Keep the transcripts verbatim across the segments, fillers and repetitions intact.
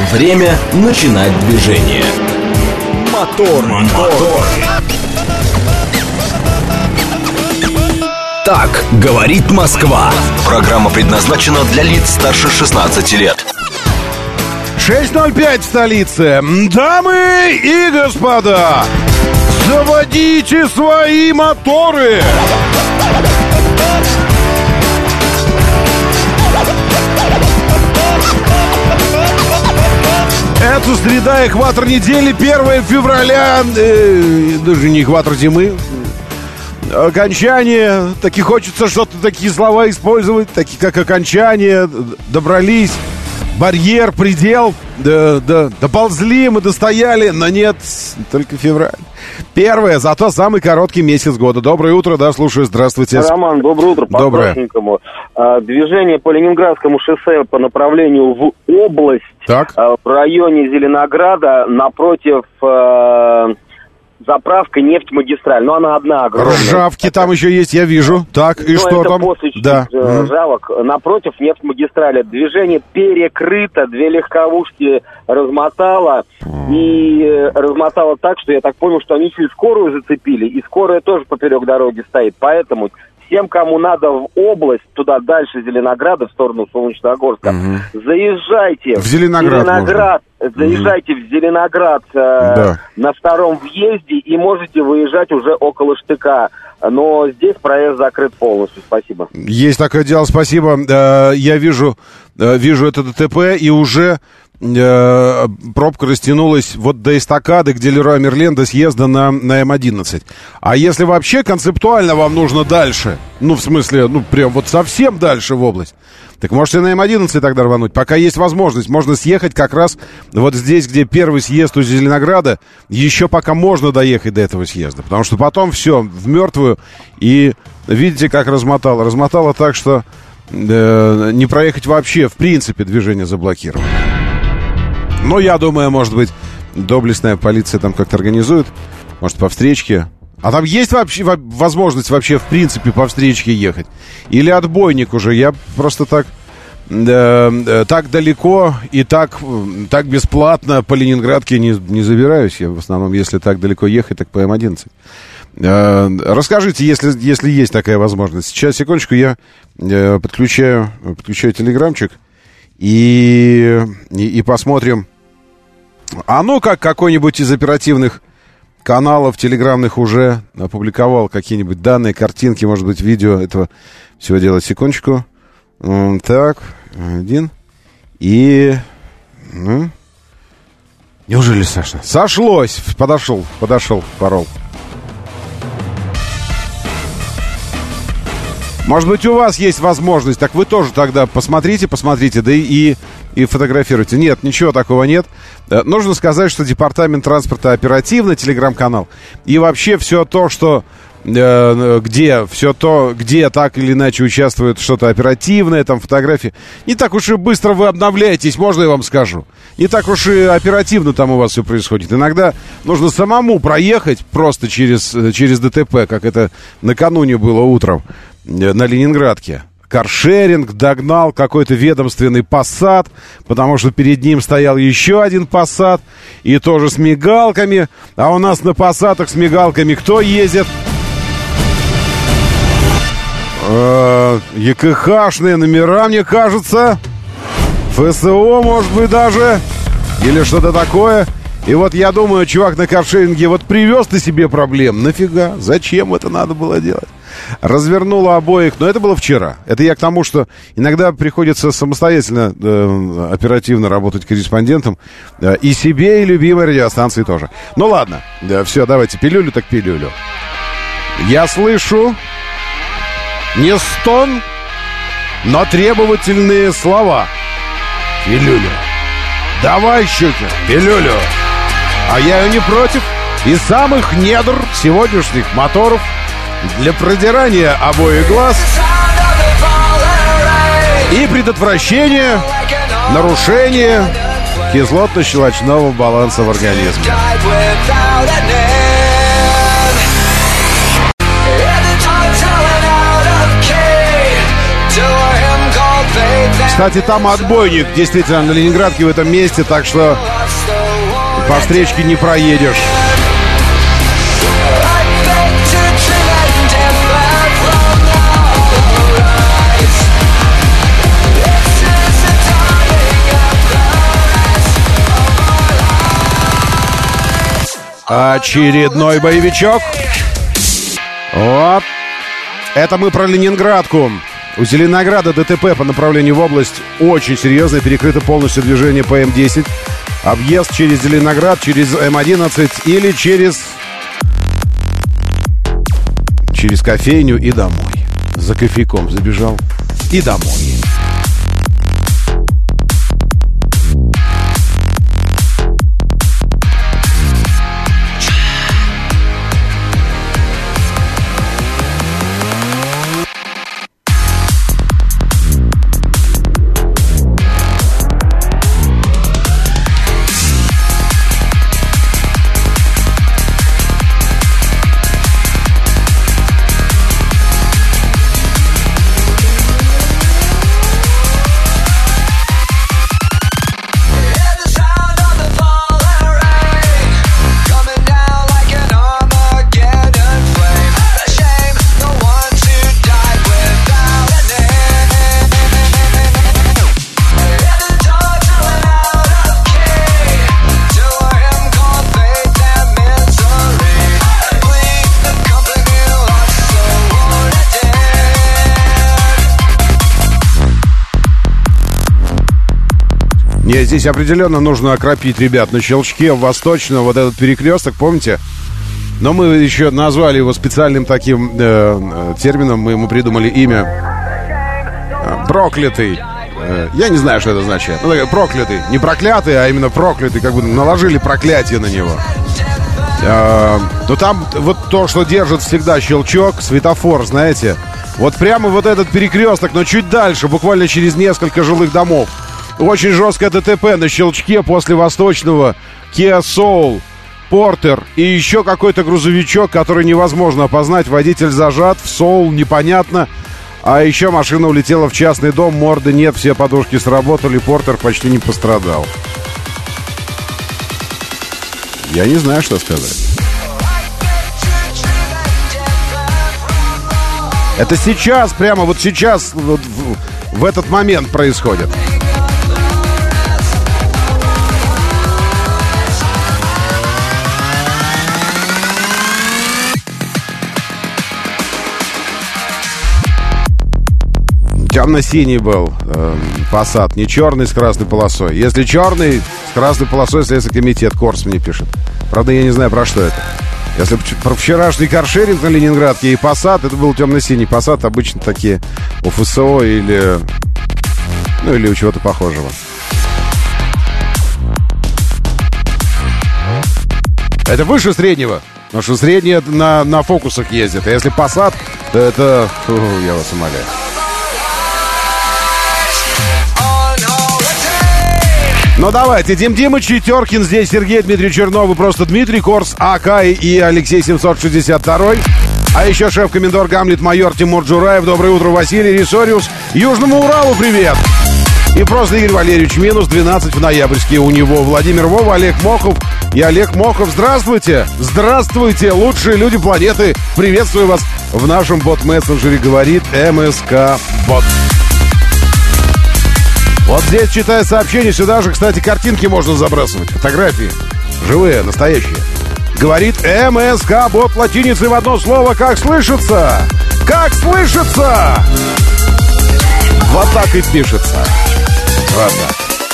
Время начинать движение. Мотор, мотор. Так говорит Москва. Программа предназначена для лиц старше шестнадцати лет. шесть ноль пять в столице. Дамы и господа, заводите свои моторы. Это среда, экватор недели, первое февраля, э, даже не экватор зимы. Окончание, таки хочется что-то, такие слова использовать, такие как окончание, добрались, барьер, предел, да, да, доползли, мы достояли, но нет, только февраль. Первое, зато самый короткий месяц года. Доброе утро, да, слушаю, здравствуйте. Роман, доброе утро, по-праздничному. Движение по Ленинградскому шоссе по направлению в область, так. в районе Зеленограда, напротив э, заправка нефтьмагистраль. Но она одна огромная. Ржавки там еще есть, я вижу. Так, и Но что это там? после да. ржавок. Напротив нефтьмагистрали. Движение перекрыто, две легковушки размотало. И размотало так, что я так понял, что они через скорую зацепили. И скорая тоже поперек дороги стоит. Поэтому всем, кому надо в область, туда дальше Зеленограда, в сторону Солнечногорска, угу. заезжайте в Зеленоград. Зеленоград заезжайте угу. в Зеленоград э, да. на втором въезде и можете выезжать уже около Штыка. Но здесь проезд закрыт полностью. Спасибо. Есть такое дело, спасибо. Я вижу, вижу это ДТП, и уже пробка растянулась вот до эстакады, где Леруа Мерлен, до съезда на, на эм одиннадцать. А если вообще концептуально вам нужно дальше, ну, в смысле, ну, прям вот совсем дальше в область, так можете на эм одиннадцать тогда рвануть. Пока есть возможность, можно съехать как раз вот здесь, где первый съезд у Зеленограда, еще пока можно доехать до этого съезда. Потому что потом все, в мертвую, и видите, как размотало. Размотало так, что э, не проехать вообще, в принципе, движение заблокировано. Но я думаю, может быть, доблестная полиция там как-то организует, может, по встречке. А там есть вообще возможность вообще, в принципе, по встречке ехать? Или отбойник уже? Я просто так, э, так далеко и так, так бесплатно по Ленинградке не, не забираюсь. Я в основном, если так далеко ехать, так по эм одиннадцать. Э, расскажите, если, если есть такая возможность. Сейчас, секундочку, я э, подключаю, подключаю телеграмчик и, и, и посмотрим. А ну, как какой-нибудь из оперативных каналов телеграмных уже опубликовал какие-нибудь данные, картинки, может быть, видео этого всего дела. Секундочку. Так, один. И... Ну, неужели сошло? Сошлось! Подошел, подошел, порол. Может быть, у вас есть возможность, так вы тоже тогда посмотрите, посмотрите, да и, и фотографируйте. Нет, ничего такого нет. Нужно сказать, что Департамент транспорта оперативно, телеграм-канал, и вообще все то, что, э, где, все то, где так или иначе участвует что-то оперативное, там фотографии, не так уж и быстро вы обновляетесь, можно я вам скажу. Не так уж и оперативно там у вас все происходит. Иногда нужно самому проехать просто через, через ДТП, как это накануне было утром на Ленинградке. Каршеринг догнал какой-то ведомственный Passat, потому что перед ним стоял еще один Passat, и тоже с мигалками. А у нас на Passat'ах с мигалками кто ездит? Э-э- ЕКХшные номера, мне кажется. ФСО, может быть, даже. Или что-то такое. И вот я думаю, чувак на каршеринге вот привез ты себе проблем. Нафига? Зачем это надо было делать? Развернула обоих. Но это было вчера. Это я к тому, что иногда приходится самостоятельно э, оперативно работать корреспондентом. Э, и себе, и любимой радиостанции тоже. Ну ладно. Да, все, давайте. Пилюлю так пилюлю. Я слышу не стон, но требовательные слова. Пилюлю. Давай, Щукин, пилюлю. А я и не против. Из самых недр сегодняшних моторов для продирания обоих глаз и предотвращения нарушения кислотно-щелочного баланса в организме. Кстати, там отбойник действительно на Ленинградке в этом месте, так что по встречке не проедешь. Очередной боевичок. Вот. Это мы про Ленинградку. У Зеленограда ДТП по направлению в область очень серьезно. Перекрыто полностью движение по Эм десять. Объезд через Зеленоград, через Эм одиннадцать или через... Через кофейню и домой. За кофейком забежал и домой. Нет, здесь определенно нужно окропить, ребят, на Щелчке, в Восточном, вот этот перекресток, помните? Но мы еще назвали его специальным таким э, термином, мы ему придумали имя э, проклятый. Э, я не знаю, что это значит. Ну, проклятый, не проклятый, а именно проклятый, как бы наложили проклятие на него. Э, но там вот то, что держит всегда Щелчок, светофор, знаете, вот прямо вот этот перекресток, но чуть дальше, буквально через несколько жилых домов. Очень жесткое ДТП на Щелчке после Восточного. Kia Soul, Porter и еще какой-то грузовичок, который невозможно опознать. Водитель зажат, в Soul непонятно. А еще машина улетела в частный дом, морды нет, все подушки сработали, Porter почти не пострадал. Я не знаю, что сказать. Это сейчас, прямо вот сейчас, вот в, в этот момент происходит. Темно-синий был э, Passat, не черный с красной полосой. Если черный, с красной полосой Следственный комитет, Корс мне пишет. Правда, я не знаю, про что это. Если про вчерашний каршеринг на Ленинградке и Passat, это был темно-синий Passat, обычно такие у эф эс о или... Ну, или у чего-то похожего. Это выше среднего. Потому что среднее на, на фокусах ездит. А если Passat, то это... Фу, я вас умоляю. Ну давайте, Дим Димыч и Теркин, здесь Сергей, Дмитрий Чернов и просто Дмитрий, Корс, АК и Алексей семьсот шестьдесят два. А еще шеф-комендор Гамлет, майор Тимур Джураев. Доброе утро, Василий Рисориус. Южному Уралу привет. И просто Игорь Валерьевич, минус двенадцать в ноябрьске у него. Владимир Вова, Олег Мохов и Олег Мохов. Здравствуйте, здравствуйте, лучшие люди планеты. Приветствую вас в нашем бот-мессенджере, говорит МСК-бот. Вот здесь читаю сообщение, сюда же, кстати, картинки можно забрасывать, фотографии, живые, настоящие. Говорит МСК-бот латиницей в одно слово, как слышится, как слышится. Вот так и пишется. Вот так.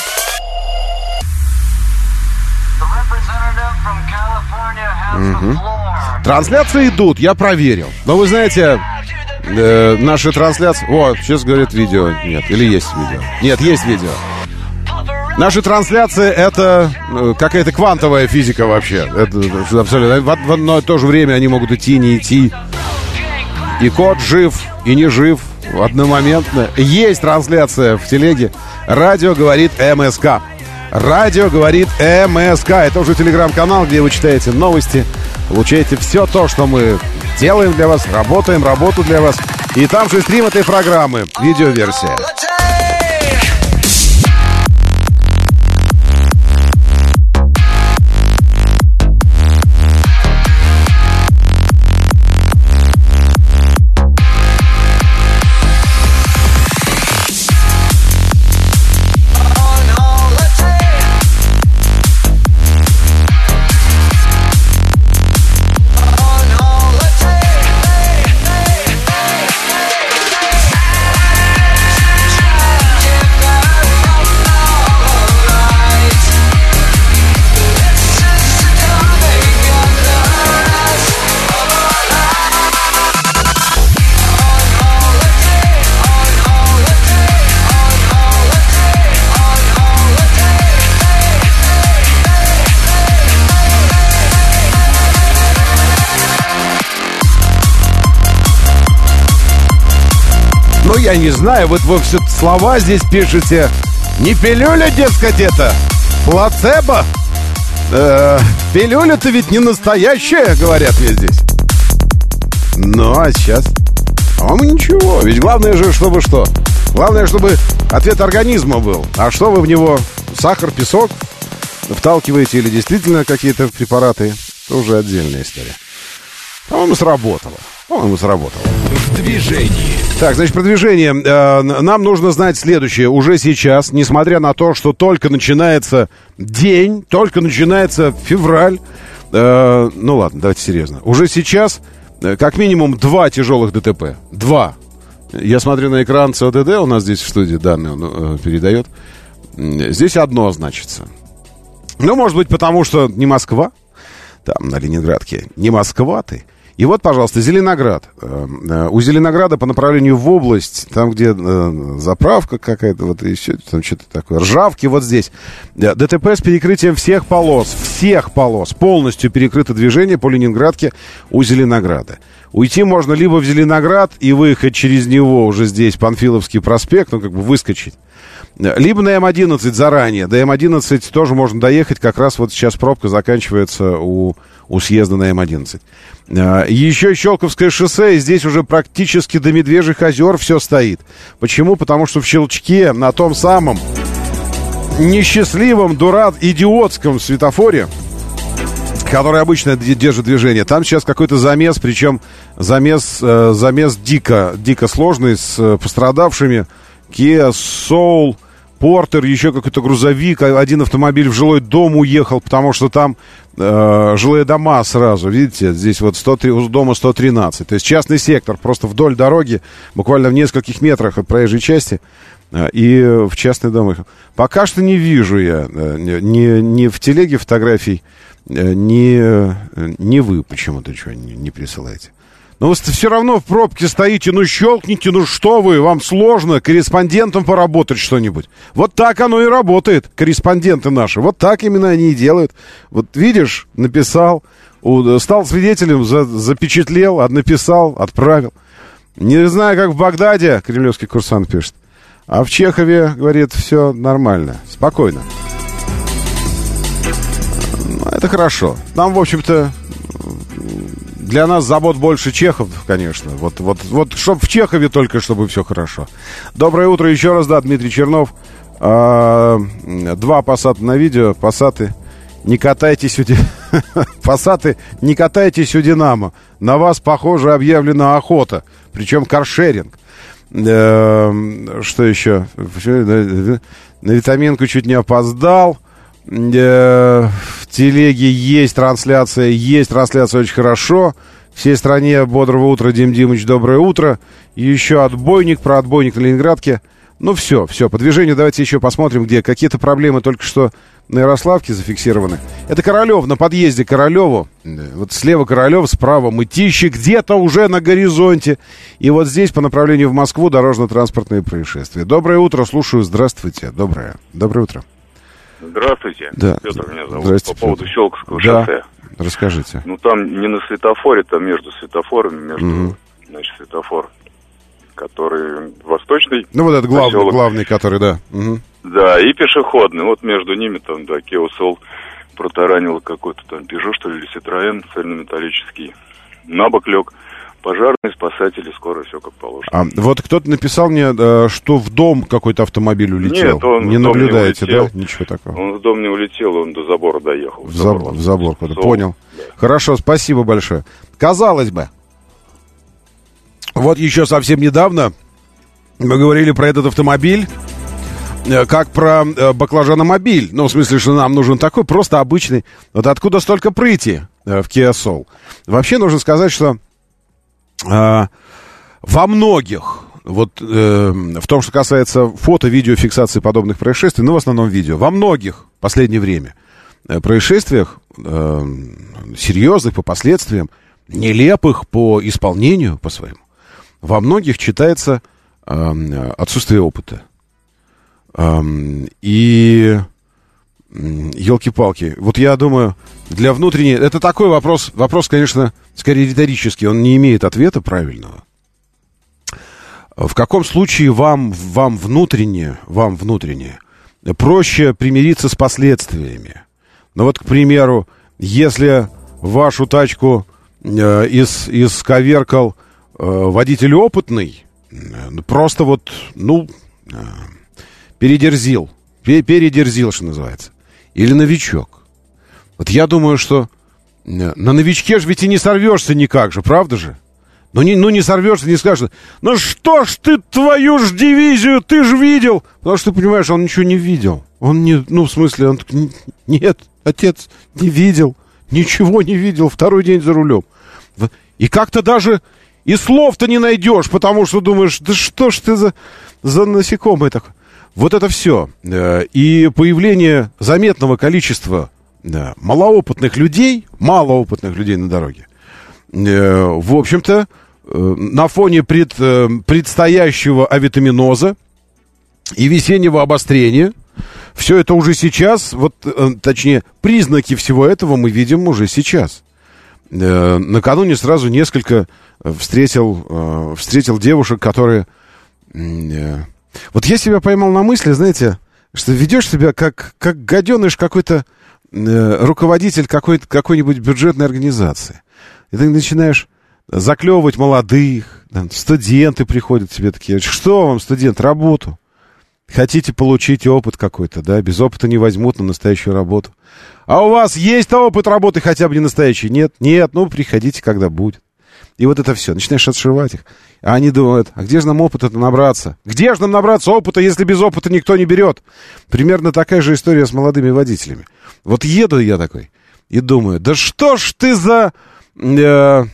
Угу. Трансляции идут, я проверил. Но вы знаете... Э, наши трансляции... О, сейчас говорят видео. Нет, или есть видео. Нет, есть видео. Наши трансляции — это э, какая-то квантовая физика вообще. Это абсолютно... В, в одно и то же время они могут идти, не идти. И кот жив, и не жив одномоментно. Есть трансляция в телеге. Радио говорит МСК. Радио говорит МСК. Это уже телеграм-канал, где вы читаете новости, получаете все то, что мы делаем для вас, работаем, работу для вас. И там же стрим этой программы, видеоверсия. я не знаю, вот вы все слова здесь пишете. Не пилюля, дескать, это плацебо. Э, пилюля-то ведь не настоящая, говорят мне здесь. Ну, а сейчас... По-моему, ничего. Ведь главное же, чтобы что? Главное, чтобы ответ организма был. А что вы в него? Сахар, песок вталкиваете или действительно какие-то препараты? Это уже отдельная история. По-моему, сработало. По-моему, сработало. В движении. Так, значит, про движение. Нам нужно знать следующее. Уже сейчас, несмотря на то, что только начинается день, только начинается февраль. Э, ну ладно, давайте серьезно. Уже сейчас как минимум два тяжелых ДТП. Два. Я смотрю на экран ЦОДД, у нас здесь в студии данные он, э, передает. Здесь одно значится. Ну, может быть, потому что не Москва. Там, на Ленинградке. Не Москва ты. И вот, пожалуйста, Зеленоград. У Зеленограда по направлению в область, там, где э, заправка какая-то, вот еще там что-то такое, Ржавки, вот здесь. ДТП с перекрытием всех полос, всех полос. Полностью перекрыто движение по Ленинградке у Зеленограда. Уйти можно либо в Зеленоград и выехать через него уже здесь, Панфиловский проспект, ну, как бы выскочить. Либо на Эм одиннадцать заранее. До Эм одиннадцать тоже можно доехать. Как раз вот сейчас пробка заканчивается у, у съезда на Эм одиннадцать. Еще Щелковское шоссе. И здесь уже практически до Медвежьих озер все стоит. Почему? Потому что в Щелчке на том самом несчастливом, дурак, идиотском светофоре, который обычно держит движение, там сейчас какой-то замес. Причем замес, замес дико, дико сложный, с пострадавшими. Kia, Soul, Портер, еще какой-то грузовик, один автомобиль в жилой дом уехал, потому что там э, жилые дома сразу, видите, здесь вот сто три, у дома сто тринадцать, то есть частный сектор, просто вдоль дороги, буквально в нескольких метрах от проезжей части, э, и в частный дом уехал. Пока что не вижу я э, ни, ни в телеге фотографий, э, ни, э, ни вы почему-то ничего не, не присылаете. Но вы все равно в пробке стоите, ну щелкните, ну что вы, вам сложно корреспондентом поработать что-нибудь. Вот так оно и работает, корреспонденты наши, вот так именно они и делают. Вот видишь, написал, стал свидетелем, за, запечатлел, написал, отправил. Не знаю, как в Багдаде, кремлевский курсант пишет, а в Чехове, говорит, все нормально, спокойно. Ну, это хорошо. Нам, в общем-то... Для нас забот больше чехов, конечно. Вот, вот, вот, чтоб в Чехове только, чтобы все хорошо. Доброе утро еще раз, да, Дмитрий Чернов. А, два пассата на видео. Пассаты, не катайтесь у... Пассаты, не катайтесь у Динамо. На вас, похоже, объявлена охота. Причем каршеринг. А, что еще? На витаминку чуть не опоздал. В телеге есть трансляция, есть трансляция очень хорошо. Всей стране бодрого утра, Дим Димыч, доброе утро. Еще отбойник, про отбойник на Ленинградке. Ну все, все, по движению давайте еще посмотрим, где какие-то проблемы только что на Ярославке зафиксированы. Это Королев, на подъезде к Королеву. Вот слева Королев, справа Мытищи, где-то уже на горизонте. И вот здесь по направлению в Москву дорожно-транспортные происшествия. Доброе утро, слушаю, здравствуйте. Доброе, доброе утро. Здравствуйте, да. Петр меня зовут. Здравствуйте, по поводу Петр. Щелковского да. шоссе. Расскажите. Ну там не на светофоре, там между светофорами, между, угу. значит, светофор, который восточный. Ну вот этот главный, поселок. главный, который, да. Угу. Да, и пешеходный. Вот между ними там, да, Kia Soul протаранил какой-то там Peugeot, что ли, или Citroën цельнометаллический. На бок лег. Пожарные, спасатели, скоро все как положено. А вот кто-то написал мне, что в дом какой-то автомобиль улетел. Нет, он не в дом наблюдаете, не улетел. Да? Ничего такого. Он в дом не улетел, он до забора доехал. В забор, в забор куда-то. Понял. Да. Хорошо, спасибо большое. Казалось бы, вот еще совсем недавно мы говорили про этот автомобиль, как про баклажаномобиль. Ну, в смысле, что нам нужен такой просто обычный. Вот откуда столько прыти в Kia Soul? Вообще нужно сказать, что во многих, вот э, в том, что касается фото-видеофиксации подобных происшествий, ну, в основном видео, во многих в последнее время происшествиях, э, серьезных по последствиям, нелепых по исполнению, по своему, во многих читается э, отсутствие опыта. Э, и... Елки-палки. Вот я думаю, для внутренней... Это такой вопрос, вопрос, конечно, скорее риторический. Он не имеет ответа правильного. В каком случае вам, вам внутренне, вам внутренне проще примириться с последствиями? Ну вот, к примеру, если вашу тачку э, ис, исковеркал э, водитель опытный, э, просто вот, ну, э, передерзил, пе- передерзил, что называется, или новичок. Вот я думаю, что э, на новичке же ведь и не сорвешься никак же, правда же? Ну не, ну не сорвешься, не скажешь, ну что ж ты твою ж дивизию, ты ж видел. Потому что ты понимаешь, он ничего не видел. Он не, ну в смысле, он нет, отец не видел, ничего не видел, второй день за рулем. И как-то даже и слов-то не найдешь, потому что думаешь, да что ж ты за, за насекомое такое. Вот это все. И появление заметного количества да, малоопытных людей, малоопытных людей на дороге, в общем-то, на фоне пред, предстоящего авитаминоза и весеннего обострения, все это уже сейчас, вот, точнее, признаки всего этого мы видим уже сейчас. Накануне сразу несколько встретил, встретил девушек, которые... Вот я себя поймал на мысли, знаете, что ведешь себя как, как гаденыш какой-то руководитель какой-то, какой-нибудь бюджетной организации. И ты начинаешь заклевывать молодых, там, студенты приходят тебе такие, что вам, студент, работу? Хотите получить опыт какой-то, да, без опыта не возьмут на настоящую работу. А у вас есть опыт работы хотя бы не настоящий? Нет, нет, ну, приходите, когда будет. И вот это все, начинаешь отшивать их. А они думают, а где же нам опыта-то набраться? Где же нам набраться опыта, если без опыта никто не берет? Примерно такая же история с молодыми водителями. Вот еду я такой и думаю, да что ж ты за... Э,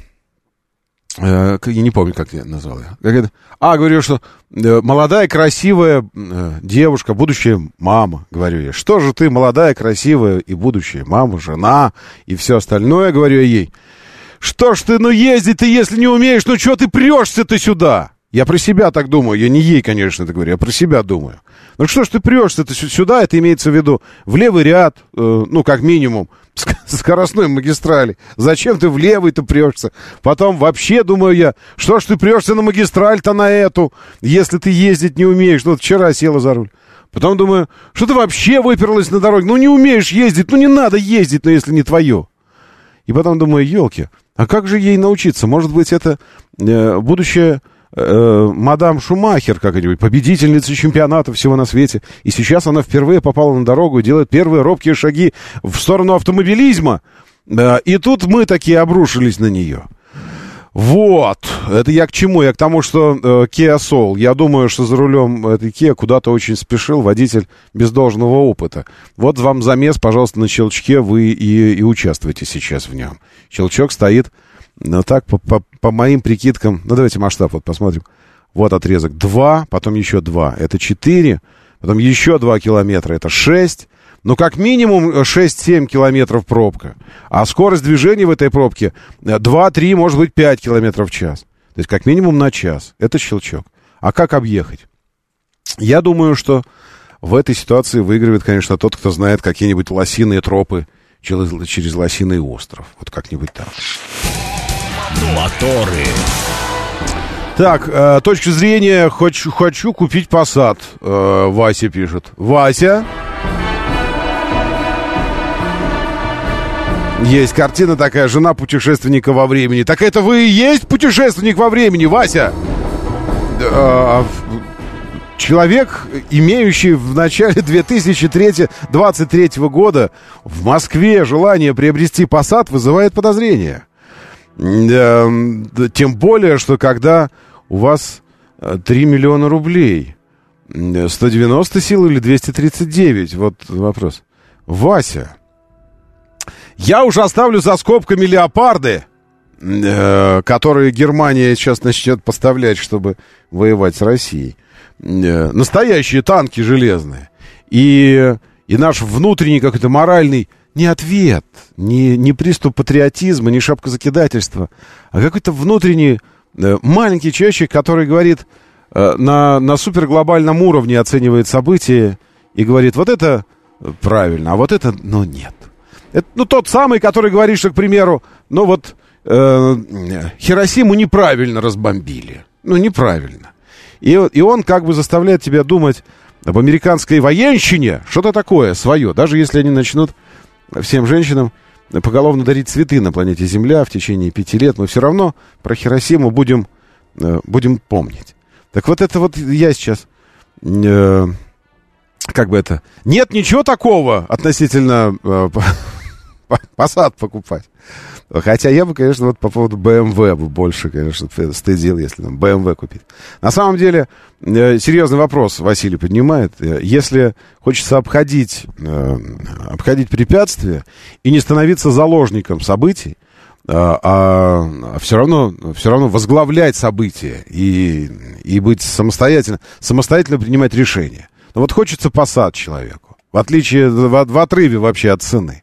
э, я не помню, как я назвал ее. А, говорю, что э, молодая, красивая э, девушка, будущая мама, говорю я. Что же ты, молодая, красивая и будущая мама, жена и все остальное, говорю я ей. Что ж ты, ну ездить ты, если не умеешь, ну что ты прешься-то сюда? Я про себя так думаю, я не ей, конечно, это говорю, я про себя думаю. Ну что ж ты прешься-то сюда, это имеется в виду в левый ряд, э, ну как минимум, скоростной магистрали. Зачем ты в левый-то прешься? Потом вообще, думаю я, что ж ты прешься на магистраль-то на эту, если ты ездить не умеешь? Ну вот вчера села за руль. Потом думаю, что ты вообще выперлась на дороге? Ну не умеешь ездить, ну не надо ездить, ну если не твое. И потом думаю, елки, а как же ей научиться? Может быть, это э, будущее... мадам Шумахер какая-нибудь, победительница чемпионата всего на свете. И сейчас она впервые попала на дорогу и делает первые робкие шаги в сторону автомобилизма. И тут мы такие обрушились на нее. Вот. Это я к чему? Я к тому, что Kia Soul. Я думаю, что за рулем этой Kia куда-то очень спешил водитель без должного опыта. Вот вам замес, пожалуйста, на щелчке. Вы и, и участвуете сейчас в нем. Щелчок стоит... Ну так, по, по, по моим прикидкам, ну давайте масштаб вот посмотрим. Вот отрезок два, потом еще два, это четыре, потом еще два километра, это шесть. Ну как минимум шесть-семь километров пробка. А скорость движения в этой пробке два-три, может быть пять километров в час. То есть как минимум на час. Это щелчок. А как объехать? Я думаю, что в этой ситуации выигрывает, конечно, тот, кто знает какие-нибудь лосиные тропы через, через лосиный остров. Вот как-нибудь так. Моторы. Так, э, точка зрения, хочу, хочу купить Passat. Э, Вася пишет. Вася. Есть картина такая, жена путешественника во времени. Так это вы и есть путешественник во времени, Вася? Э, человек, имеющий в начале две тысячи двадцать третьего года в Москве желание приобрести Passat, вызывает подозрения. Тем более, что когда у вас три миллиона рублей, сто девяносто сил или двести тридцать девять? Вот вопрос. Вася, я уже оставлю за скобками леопарды, которые Германия сейчас начнет поставлять, чтобы воевать с Россией. Настоящие танки железные. И, и наш внутренний какой-то моральный... Не ответ, не, не приступ патриотизма, не шапкозакидательства, а какой-то внутренний э, маленький человечек, который говорит э, на, на суперглобальном уровне, оценивает события и говорит, вот это правильно, а вот это, ну, нет. Это, ну, тот самый, который говорит, что, к примеру, ну, вот э, Хиросиму неправильно разбомбили. Ну, неправильно. И, и он как бы заставляет тебя думать об американской военщине, что-то такое свое. Даже если они начнут всем женщинам поголовно дарить цветы на планете Земля в течение пяти лет, мы все равно про Хиросиму будем, будем помнить. Так вот это вот я сейчас... Э, как бы это... Нет ничего такого относительно э, Passat покупать. Хотя я бы, конечно, вот по поводу бэ эм вэ бы больше, конечно, стыдил, если там бэ эм вэ купить. На самом деле, э, серьезный вопрос Василий поднимает. Если хочется обходить, э, обходить препятствия и не становиться заложником событий, а, а все равно, все равно возглавлять события и, и быть самостоятельно, самостоятельно принимать решения. Но вот хочется Passat человеку, в отличие, в, в отрыве вообще от цены.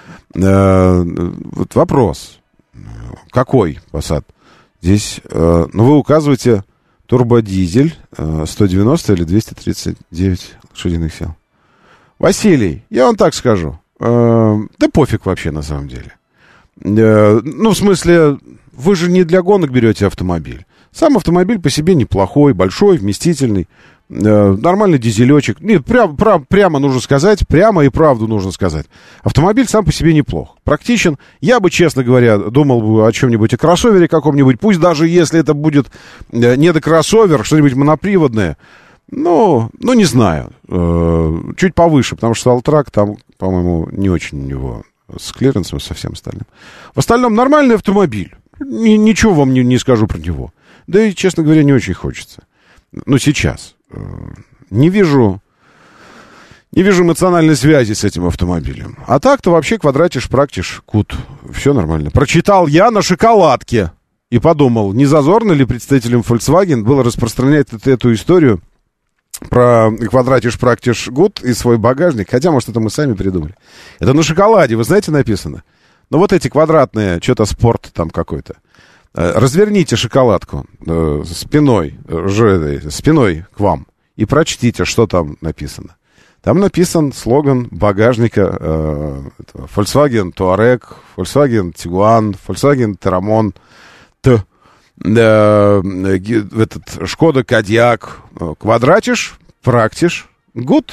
Э, вот вопрос, какой Passat? Здесь, э, ну, вы указываете турбодизель, э, сто девяносто или двести тридцать девять лошадиных сил. Василий, я вам так скажу, э, да пофиг вообще на самом деле. Ну, в смысле, вы же не для гонок берете автомобиль. Сам автомобиль по себе неплохой, большой, вместительный, э, нормальный дизелечек. Нет, прям, прям, прямо нужно сказать, прямо и правду нужно сказать. Автомобиль сам по себе неплох, практичен. Я бы, честно говоря, думал бы о чем-нибудь, о кроссовере каком-нибудь, пусть даже если это будет э, не до кроссовер, что-нибудь моноприводное. Ну, ну, не знаю, э, чуть повыше, потому что Alltrack там, по-моему, не очень у него... с клиренсом, со всем остальным. В остальном нормальный автомобиль. Ни, ничего вам не, не скажу про него. Да и, честно говоря, не очень хочется. Ну, сейчас. Не вижу... Не вижу эмоциональной связи с этим автомобилем. А так-то вообще квадратиш, практиш, кут. Все нормально. Прочитал я на шоколадке. И подумал, не зазорно ли представителям Volkswagen было распространять эту, эту историю про квадратиш, практиш, гуд и свой багажник. Хотя, может, это мы сами придумали. Это на шоколаде, вы знаете, написано. Но вот эти квадратные, что-то спорт там какой-то. Разверните шоколадку э, спиной, э, спиной к вам и прочтите, что там написано. Там написан слоган багажника э, Volkswagen Touareg, Volkswagen Tiguan, Volkswagen Terramon, Т. Э, этот Шкода Кодиак. Квадратиш, практиш, гуд.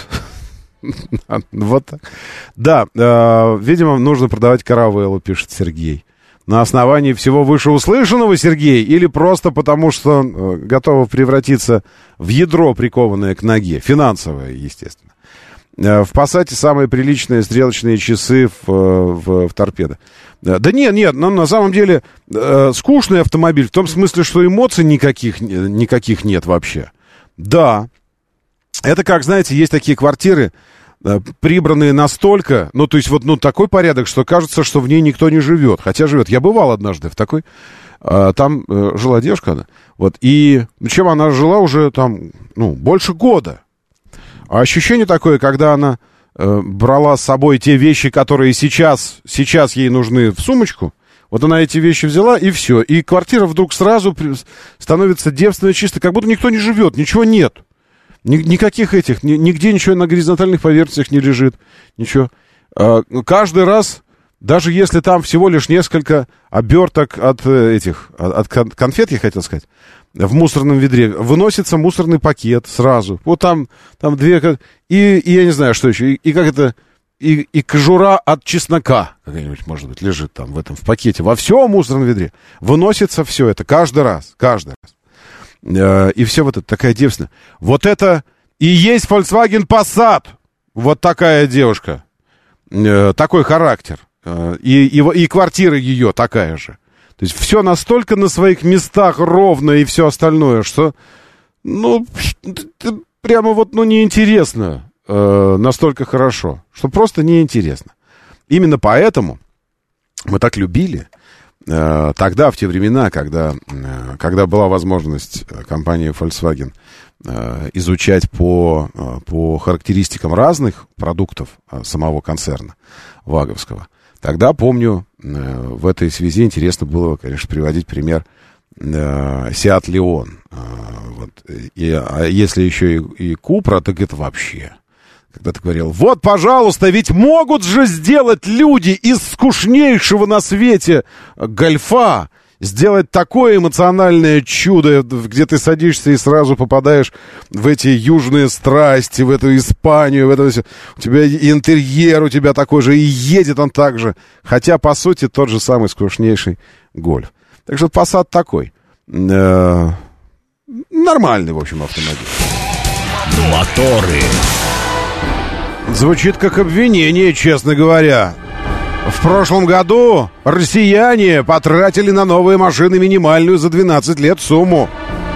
Вот так. Да, э, видимо, нужно продавать каравеллу, пишет Сергей. На основании всего вышеуслышанного, Сергей, или просто потому, что э, готово превратиться в ядро, прикованное к ноге, финансовое, естественно. Э, в Passat самые приличные стрелочные часы в, в, в торпедо. Да, да нет, нет, но на самом деле э, скучный автомобиль, в том смысле, что эмоций никаких, никаких нет вообще. Да, это как, знаете, есть такие квартиры, э, прибранные настолько, ну, то есть вот ну, такой порядок, что кажется, что в ней никто не живет, хотя живет. Я бывал однажды в такой, э, там э, жила девушка, она, вот, и чем она жила уже там, ну, больше года. А ощущение такое, когда она э, брала с собой те вещи, которые сейчас, сейчас ей нужны в сумочку, вот она эти вещи взяла, и все. И квартира вдруг сразу становится девственно чистой, как будто никто не живет, ничего нет. Ни, никаких этих, ни, нигде ничего на горизонтальных поверхностях не лежит, ничего. А, каждый раз, даже если там всего лишь несколько оберток от этих, от конфет, я хотел сказать, в мусорном ведре, выносится мусорный пакет сразу. Вот там, там две... И, и я не знаю, что еще. И, и как это... И, и кожура от чеснока какая-нибудь, может быть, лежит там в этом, в пакете. Во всем мусорном ведре. Выносится все это каждый раз. Каждый раз. И все вот это такая девственная. Вот это и есть Volkswagen Passat. Вот такая девушка. Такой характер. И, и, и квартира ее такая же. То есть все настолько на своих местах ровно и все остальное, что, ну, прямо вот, ну, неинтересно. Э, настолько хорошо, что просто неинтересно. Именно поэтому мы так любили э, тогда, в те времена, когда, э, когда была возможность компании Volkswagen э, изучать по, э, по характеристикам разных продуктов э, самого концерна ваговского. Тогда, помню, э, в этой связи интересно было, конечно, приводить пример э, Seat Leon. Э, вот, и, а если еще и, и Cupra, так это вообще... Когда ты говорил, вот, пожалуйста, ведь могут же сделать люди из скучнейшего на свете гольфа, сделать такое эмоциональное чудо, где ты садишься и сразу попадаешь в эти южные страсти, в эту Испанию, в это все. У тебя и интерьер у тебя такой же, и едет он так же. Хотя, по сути, тот же самый скучнейший Гольф. Так что Passat такой. Э-э- нормальный, в общем, автомобиль. Моторы. Звучит как обвинение, честно говоря. В прошлом году россияне потратили на новые машины минимальную за двенадцать лет сумму.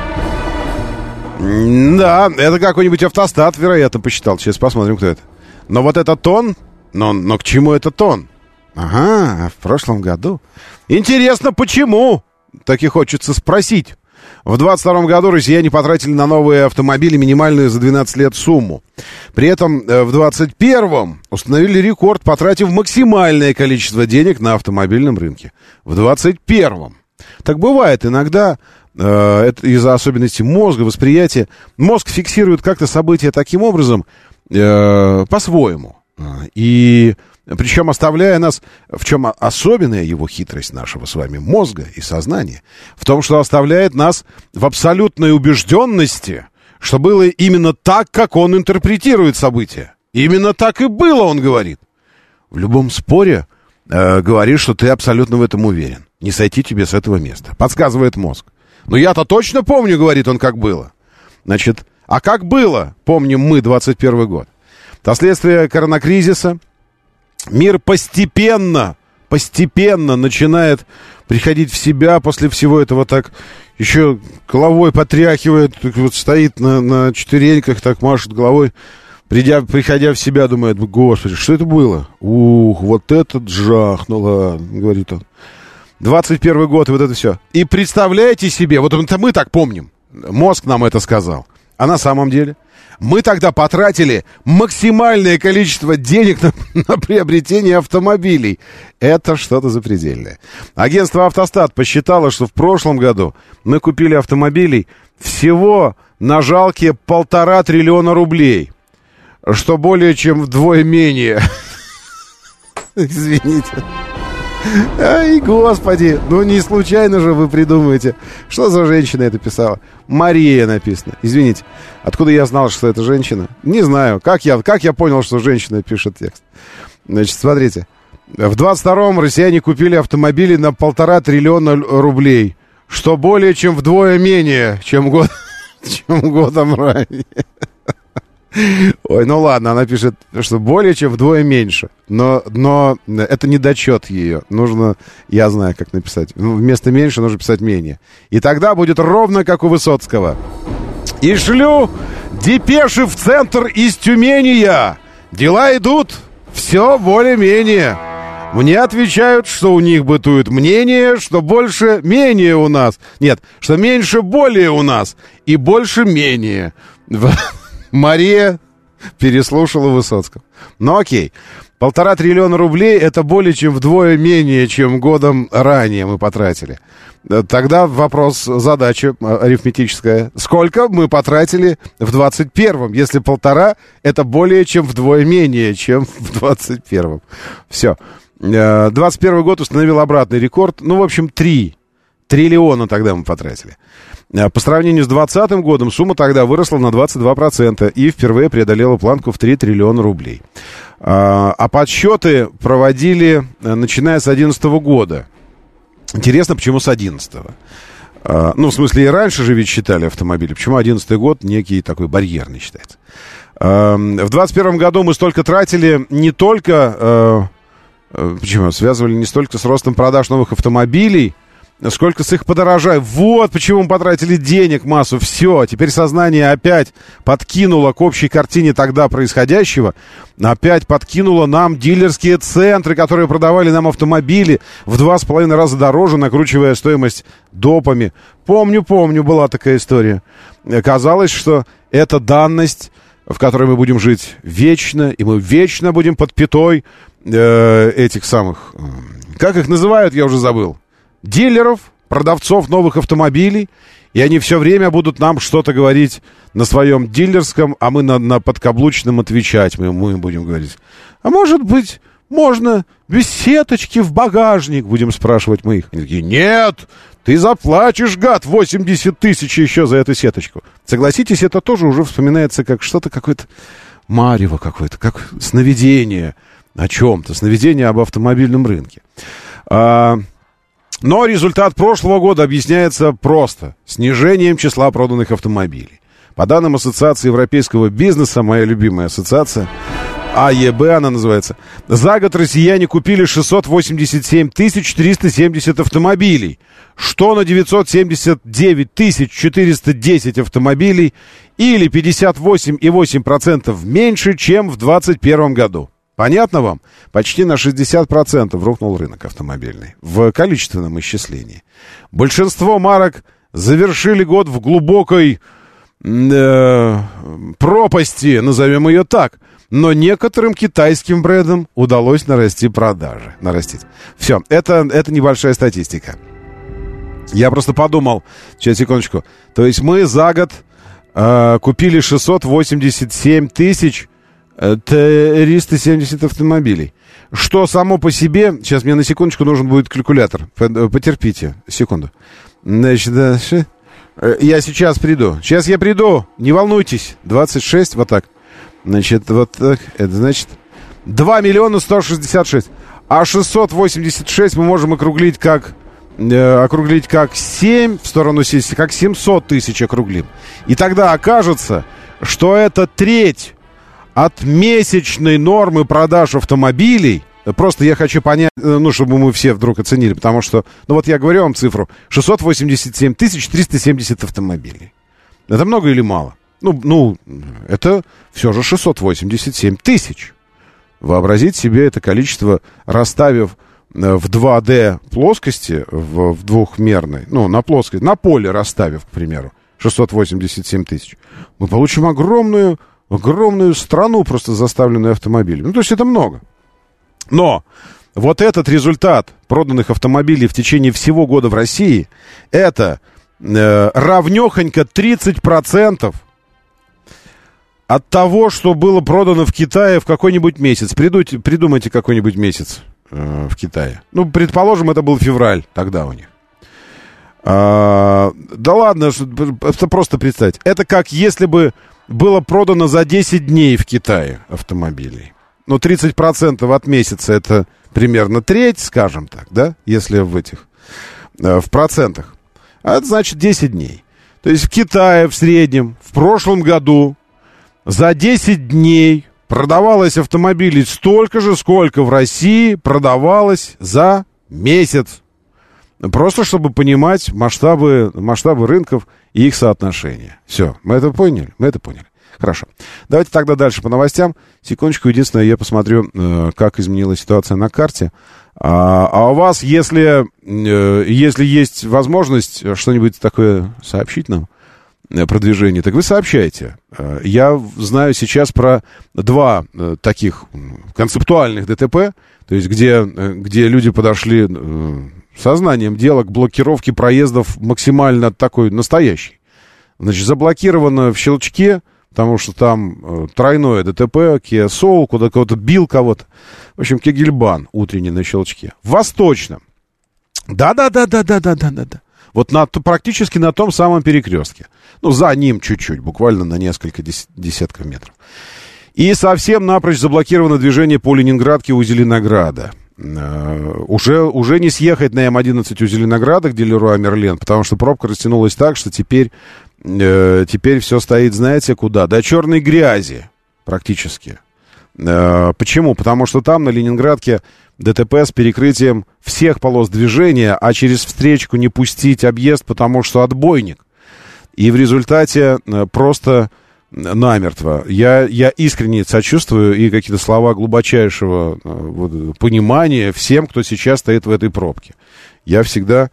Да, это какой-нибудь автостат, вероятно, посчитал. Сейчас посмотрим, кто это. Но вот этот тон... Но, но к чему этот тон? Ага, в прошлом году. Интересно, почему? Так и хочется спросить. В двадцать втором году россияне потратили на новые автомобили минимальную за двенадцать лет сумму. При этом в двадцать первом установили рекорд, потратив максимальное количество денег на автомобильном рынке. В двадцать первом. Так бывает иногда, э, это из-за особенностей мозга, восприятия. Мозг фиксирует как-то события таким образом, э, по-своему. И... Причем оставляя нас, в чем особенная его хитрость нашего с вами мозга и сознания, в том, что оставляет нас в абсолютной убежденности, что было именно так, как он интерпретирует события. Именно так и было, он говорит. В любом споре э, говоришь, что ты абсолютно в этом уверен. Не сойти тебе с этого места. Подсказывает мозг. Но я-то точно помню, говорит он, как было. Значит, а как было, помним мы, двадцать первый год. Последствия коронакризиса. Мир постепенно, постепенно начинает приходить в себя после всего этого, так еще головой потряхивает, вот стоит на, на четвереньках, так машет головой, придя, приходя в себя, думает: господи, что это было? Ух, вот этот жах, ну ладно, говорит он. двадцать первый год, и вот это все. И представляете себе, вот это мы так помним, мозг нам это сказал, а на самом деле... Мы тогда потратили максимальное количество денег на, на приобретение автомобилей. Это что-то запредельное. Агентство «Автостат» посчитало, что в прошлом году мы купили автомобилей всего на жалкие полтора триллиона рублей. Что более чем вдвое менее. Извините. Ай, господи, ну не случайно же вы придумаете. Что за женщина это писала? Мария написано. Извините, откуда я знал, что это женщина? Не знаю. Как я, как я понял, что женщина пишет текст? Значит, смотрите. В двадцать втором россияне купили автомобили на полтора триллиона рублей. Что более чем вдвое менее, чем, год, чем годом ранее. Ой, ну ладно, она пишет, что более чем вдвое меньше. Но, но это недочет ее. Нужно, я знаю, как написать. Вместо меньше нужно писать менее. И тогда будет ровно как у Высоцкого. И шлю депеши в центр из Тюмени я. Дела идут, все более-менее. Мне отвечают, что у них бытует мнение, что больше менее у нас. Нет, что меньше более у нас и больше менее. Мария переслушала Высоцкого. Ну окей, полтора триллиона рублей — это более чем вдвое менее, чем годом ранее мы потратили. Тогда вопрос, задача арифметическая. Сколько мы потратили в двадцать первом, если полтора — это более чем вдвое менее, чем в двадцать первом. Все. двадцать первый год установил обратный рекорд. Ну, в общем, три триллиона тогда мы потратили. По сравнению с двадцатым годом сумма тогда выросла на двадцать два процента и впервые преодолела планку в три триллиона рублей. А подсчеты проводили, начиная с две тысячи одиннадцатого года. Интересно, почему с две тысячи одиннадцатого? Ну, в смысле, и раньше же ведь считали автомобили. Почему одиннадцатый год некий такой барьерный считается? В двадцать первом году мы столько тратили не только... Почему? Связывали не столько с ростом продаж новых автомобилей, сколько с их подорожанием. Вот почему мы потратили денег массу. Все, теперь сознание опять подкинуло к общей картине тогда происходящего. Опять подкинуло нам дилерские центры, которые продавали нам автомобили в два с половиной раза дороже, накручивая стоимость допами. Помню, помню, была такая история. Казалось, что это данность, в которой мы будем жить вечно, и мы вечно будем под пятой э, этих самых... Как их называют, я уже забыл. Дилеров, продавцов новых автомобилей, и они все время будут нам что-то говорить на своем дилерском, а мы на, на подкаблучном отвечать. Мы, мы будем говорить: а может быть, можно без сеточки в багажник? Будем спрашивать мы их. Они такие: нет, Ты заплатишь, гад, восемьдесят тысяч еще за эту сеточку. Согласитесь, это тоже уже вспоминается как что-то какое-то марево какое-то, как сновидение о чем-то, сновидение об автомобильном рынке. А, но результат прошлого года объясняется просто. Снижением числа проданных автомобилей. По данным Ассоциации европейского бизнеса, моя любимая ассоциация, а е бэ она называется, за год россияне купили шестьсот восемьдесят семь тысяч триста семьдесят автомобилей, что на девятьсот семьдесят девять тысяч четыреста десять автомобилей или пятьдесят восемь целых восемь десятых процента меньше, чем в двадцать первом году. Понятно вам? Почти на шестьдесят процентов рухнул рынок автомобильный в количественном исчислении. Большинство марок завершили год в глубокой э, пропасти, назовем ее так. Но некоторым китайским брендам удалось нарасти продажи. Нарастить. Все, это, это небольшая статистика. Я просто подумал, сейчас, секундочку. То есть мы за год э, купили шестьсот восемьдесят семь тысяч триста семьдесят автомобилей. Что само по себе... Сейчас мне на секундочку нужен будет калькулятор. Потерпите, секунду. Значит, да, я сейчас приду. Сейчас я приду, не волнуйтесь. двадцать шесть, вот так. Значит, вот так, это значит два миллиона сто шестьдесят шесть. А шестьсот восемьдесят шесть мы можем округлить как э, округлить как семь в сторону сессии, как семьсот тысяч округлим. И тогда окажется, что это треть от месячной нормы продаж автомобилей. Просто я хочу понять, ну, чтобы мы все вдруг оценили, потому что, ну вот я говорю вам цифру, шестьсот восемьдесят семь тысяч триста семьдесят автомобилей. Это много или мало? Ну, ну, это все же шестьсот восемьдесят семь тысяч. Вообразить себе это количество, расставив в два дэ плоскости, в, в двухмерной, ну, на плоскости, на поле расставив, к примеру, шестьсот восемьдесят семь тысяч, мы получим огромную, огромную страну, просто заставленную автомобилями. Ну, то есть это много. Но вот этот результат проданных автомобилей в течение всего года в России, это э, равнехонько тридцать процентов от того, что было продано в Китае в какой-нибудь месяц. Придумайте, придумайте какой-нибудь месяц э, в Китае. Ну, предположим, это был февраль тогда у них. А, да ладно, это просто представьте. Это как если бы было продано за десять дней в Китае автомобилей. Ну, тридцать процентов от месяца это примерно треть, скажем так, да? Если в этих, э, в процентах. А это значит десять дней. То есть в Китае в среднем в прошлом году за десять дней продавалось автомобилей столько же, сколько в России продавалось за месяц. Просто чтобы понимать масштабы, масштабы рынков и их соотношения. Все, мы это поняли? Мы это поняли. Хорошо. Давайте тогда дальше по новостям. Секундочку, единственное, я посмотрю, э, как изменилась ситуация на карте. А, а у вас, если, э, если есть возможность что-нибудь такое сообщить нам, продвижение, так вы сообщайте. Я знаю сейчас про два таких концептуальных ДТП, то есть где, где люди подошли сознанием дела к блокировке проездов максимально такой настоящий. Значит, заблокировано в Щелчке, потому что там тройное ДТП, Kia Soul, куда кого-то бил кого-то. В общем, Кегельбан утренний на Щелчке. В Восточном. Да-да-да-да-да-да-да-да. Вот на, практически на том самом перекрестке. Ну, за ним чуть-чуть, буквально на несколько дес, десятков метров. И совсем напрочь заблокировано движение по Ленинградке у Зеленограда. Uh, уже, уже не съехать на эм одиннадцать у Зеленограда, где Леруа Мерлен, потому что пробка растянулась так, что теперь, uh, теперь все стоит, знаете, куда? До черной грязи практически. Uh, почему? Потому что там, на Ленинградке, ДТП с перекрытием всех полос движения, а через встречку не пустить объезд, потому что отбойник. И в результате просто намертво. Я, я искренне сочувствую и какие-то слова глубочайшего вот, понимания всем, кто сейчас стоит в этой пробке. Я всегда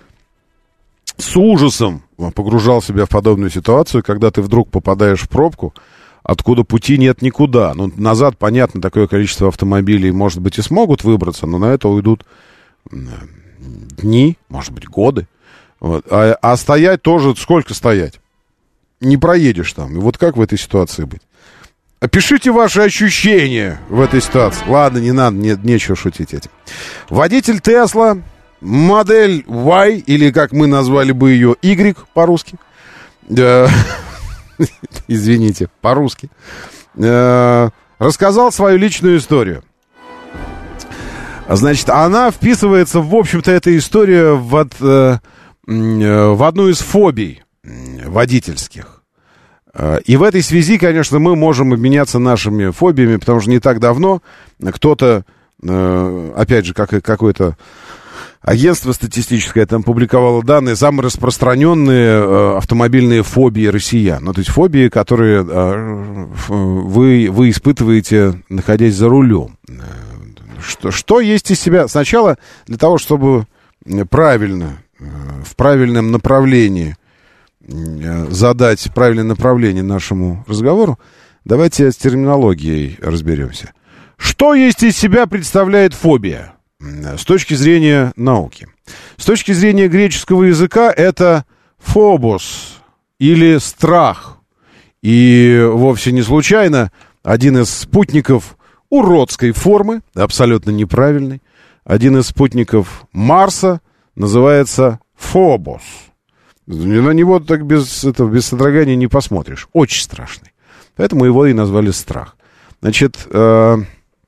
с ужасом погружал себя в подобную ситуацию, когда ты вдруг попадаешь в пробку, откуда пути нет никуда. Ну, назад, понятно, такое количество автомобилей, может быть, и смогут выбраться, но на это уйдут дни, может быть, годы. Вот. А, а стоять тоже, сколько стоять? Не проедешь там. И вот как в этой ситуации быть? Опишите ваши ощущения в этой ситуации. Ладно, не надо, не, нечего шутить этим. Водитель Тесла модель Y, или как мы назвали бы ее, Y по-русски. Извините, по-русски. Рассказал свою личную историю. Значит, она вписывается, в общем-то, эта история в, в одну из фобий водительских. И в этой связи, конечно, мы можем обменяться нашими фобиями, потому что не так давно кто-то, опять же, как какое-то агентство статистическое там публиковало данные, самые распространенные автомобильные фобии россиян. Ну, то есть фобии, которые вы, вы испытываете, находясь за рулем. Что, что есть из себя? Сначала для того, чтобы правильно, в правильном направлении задать правильное направление нашему разговору, давайте с терминологией разберемся. Что есть из себя представляет фобия с точки зрения науки? С точки зрения греческого языка это фобос или страх. И вовсе не случайно один из спутников уродской формы, абсолютно неправильный, один из спутников Марса называется Фобос. На него так без, это, без содрогания не посмотришь. Очень страшный. Поэтому его и назвали страх. Значит, э,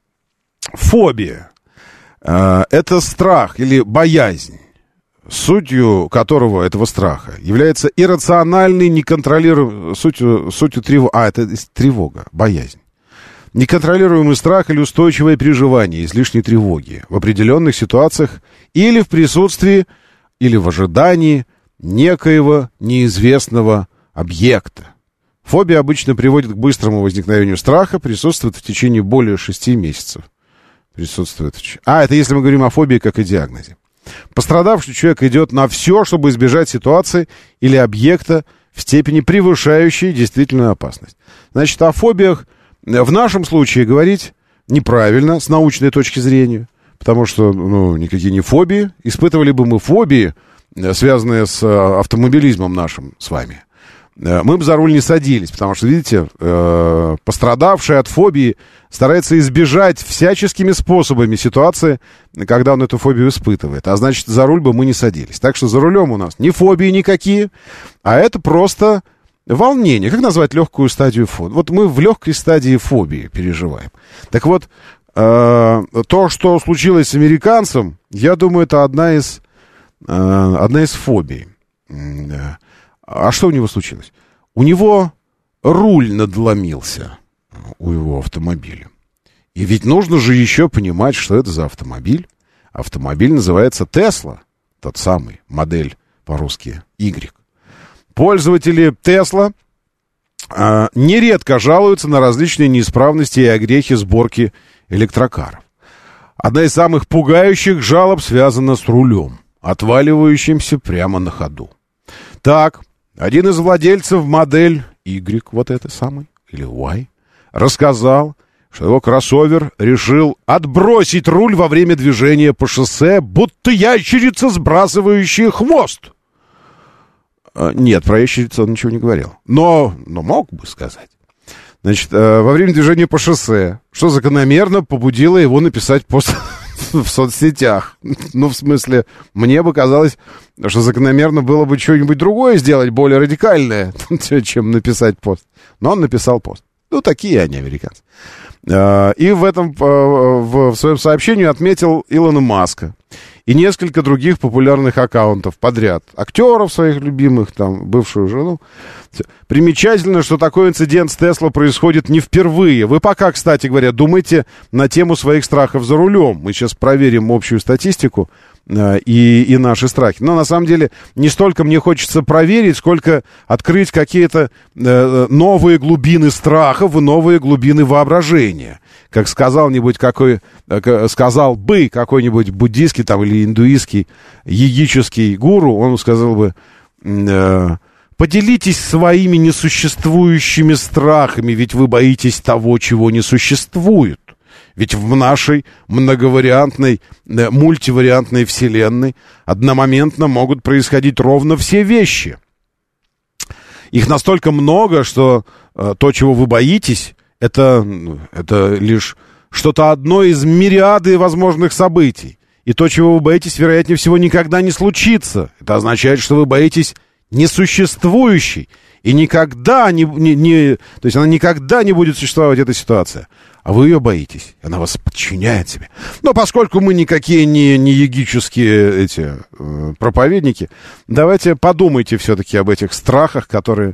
фобия э, — это страх или боязнь, сутью которого, этого страха, является иррациональный, неконтролируемый, сутью, сутью тревога, а, это тревога, боязнь. Неконтролируемый страх или устойчивое переживание излишней тревоги в определенных ситуациях или в присутствии, или в ожидании некоего неизвестного объекта. Фобия обычно приводит к быстрому возникновению страха, присутствует в течение более шести месяцев. Присутствует в... А, это если мы говорим о фобии как о диагнозе. Пострадавший человек идет на все, чтобы избежать ситуации или объекта в степени превышающей действительную опасность. Значит, о фобиях в нашем случае говорить неправильно с научной точки зрения, потому что, ну, никакие не фобии. Испытывали бы мы фобии, связанные с автомобилизмом нашим с вами, мы бы за руль не садились, потому что, видите, пострадавший от фобии старается избежать всяческими способами ситуации, когда он эту фобию испытывает. А значит, за руль бы мы не садились. Так что за рулем у нас не фобии никакие, а это просто волнение. Как назвать легкую стадию фобии? Вот мы в легкой стадии фобии переживаем. Так вот, то, что случилось с американцем, я думаю, это одна из Одна из фобий. А что у него случилось? У него руль надломился у его автомобиля. И ведь нужно же еще понимать, что это за автомобиль. Автомобиль называется Tesla, тот самый, модель по-русски Y. Пользователи Tesla а, нередко жалуются на различные неисправности и огрехи сборки электрокаров. Одна из самых пугающих жалоб связана с рулем, отваливающимся прямо на ходу. Так, один из владельцев модель Y, вот это самый, или Y, рассказал, что его кроссовер решил отбросить руль во время движения по шоссе, будто ящерица, сбрасывающая хвост. Нет, про ящерицу он ничего не говорил, но, но мог бы сказать. Значит, во время движения по шоссе, что закономерно побудило его написать пост в соцсетях. Ну, в смысле, мне бы казалось, что закономерно было бы что-нибудь другое сделать, более радикальное, чем написать пост. Но он написал пост. Ну, такие они, американцы. И в этом, в своем сообщении отметил Илона Маска и несколько других популярных аккаунтов подряд. Актеров своих любимых, там, бывшую жену. Примечательно, что такой инцидент с Tesla происходит не впервые. Вы пока, кстати говоря, думайте на тему своих страхов за рулем. Мы сейчас проверим общую статистику э, и, и наши страхи. Но на самом деле не столько мне хочется проверить, сколько открыть какие-то э, новые глубины страхов и новые глубины воображения. Как сказал-нибудь какой, э, сказал бы какой-нибудь буддийский там, или индуистский йогический гуру, он сказал бы... Э, Поделитесь своими несуществующими страхами, ведь вы боитесь того, чего не существует. Ведь в нашей многовариантной, мультивариантной вселенной одномоментно могут происходить ровно все вещи. Их настолько много, что то, чего вы боитесь, это, это лишь что-то одно из мириады возможных событий. И то, чего вы боитесь, вероятнее всего, никогда не случится. Это означает, что вы боитесь несуществующей. И никогда не, не, не... То есть она никогда не будет существовать, эта ситуация. А вы ее боитесь. Она вас подчиняет себе. Но поскольку мы никакие не, не егические эти, э, проповедники, давайте подумайте все-таки об этих страхах, которые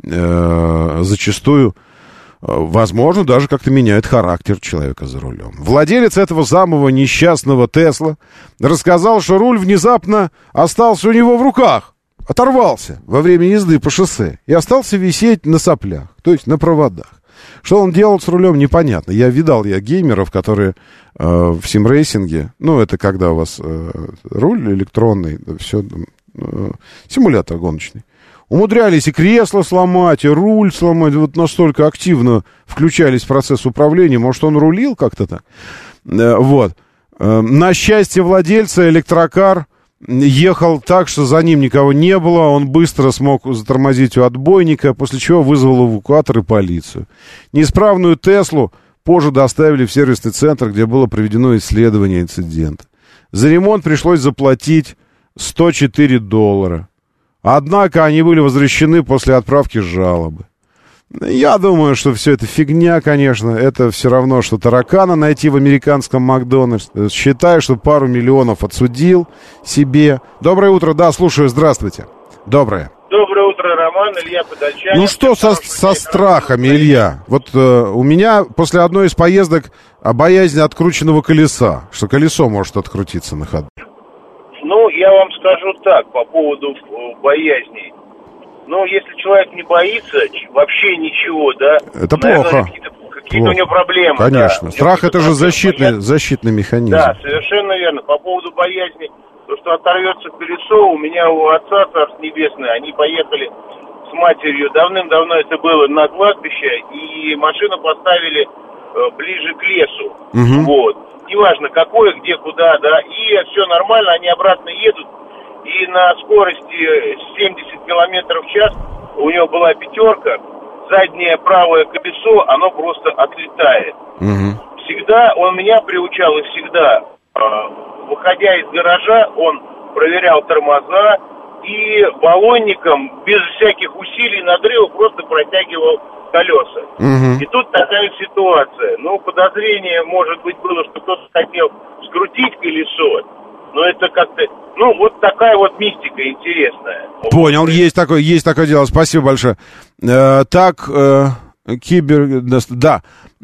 э, зачастую, э, возможно, даже как-то меняют характер человека за рулем. Владелец этого самого несчастного Тесла рассказал, что руль внезапно остался у него в руках. Оторвался во время езды по шоссе и остался висеть на соплях, то есть на проводах. Что он делал с рулем, непонятно. Я видал я геймеров, которые э, в симрейсинге, ну, это когда у вас э, руль электронный, все, э, симулятор гоночный, умудрялись и кресло сломать, и руль сломать, вот настолько активно включались в процесс управления. Может, он рулил как-то так? Э, вот. Э, на счастье владельца электрокар ехал так, что за ним никого не было. Он быстро смог затормозить у отбойника, после чего вызвал эвакуатор и полицию. Неисправную Теслу позже доставили в сервисный центр, где было проведено исследование инцидента. За ремонт пришлось заплатить сто четыре доллара. Однако они были возвращены после отправки жалобы. Я думаю, что все это фигня, конечно. Это все равно, что таракана найти в американском Макдональдс. Считаю, что пару миллионов отсудил себе. Доброе утро, да, слушаю, здравствуйте. Доброе. Доброе утро, Роман, Илья Подольчанин. Ну что со, со страхами, Илья? Вот э, у меня после одной из поездок боязнь открученного колеса, что колесо может открутиться на ходу. Ну, я вам скажу так, по поводу боязни. Ну, если человек не боится вообще ничего, да... Это наверное, плохо. Какие-то, какие-то у него проблемы. Конечно. Да. Страх — это же защитный, защитный механизм. Да, совершенно верно. По поводу боязни, то, что оторвется колесо, у меня у отца, Царство Небесное, они поехали с матерью, давным-давно это было, на кладбище, и машину поставили э, ближе к лесу. Угу. Вот. Неважно, какое, где, куда, да. И все нормально, они обратно едут. И на скорости семьдесят километров в час у него была пятерка, заднее правое колесо, оно просто отлетает. Угу. Всегда, он меня приучал и всегда, выходя из гаража, он проверял тормоза и баллонником, без всяких усилий надрыва, просто протягивал колеса. Угу. И тут такая ситуация. Ну, подозрение, может быть, было, что кто-то хотел скрутить колесо, но это как-то... Ну, вот такая вот мистика интересная. Понял, есть такое, есть такое дело. Спасибо большое. Э, так, э, кибер... Да. Э,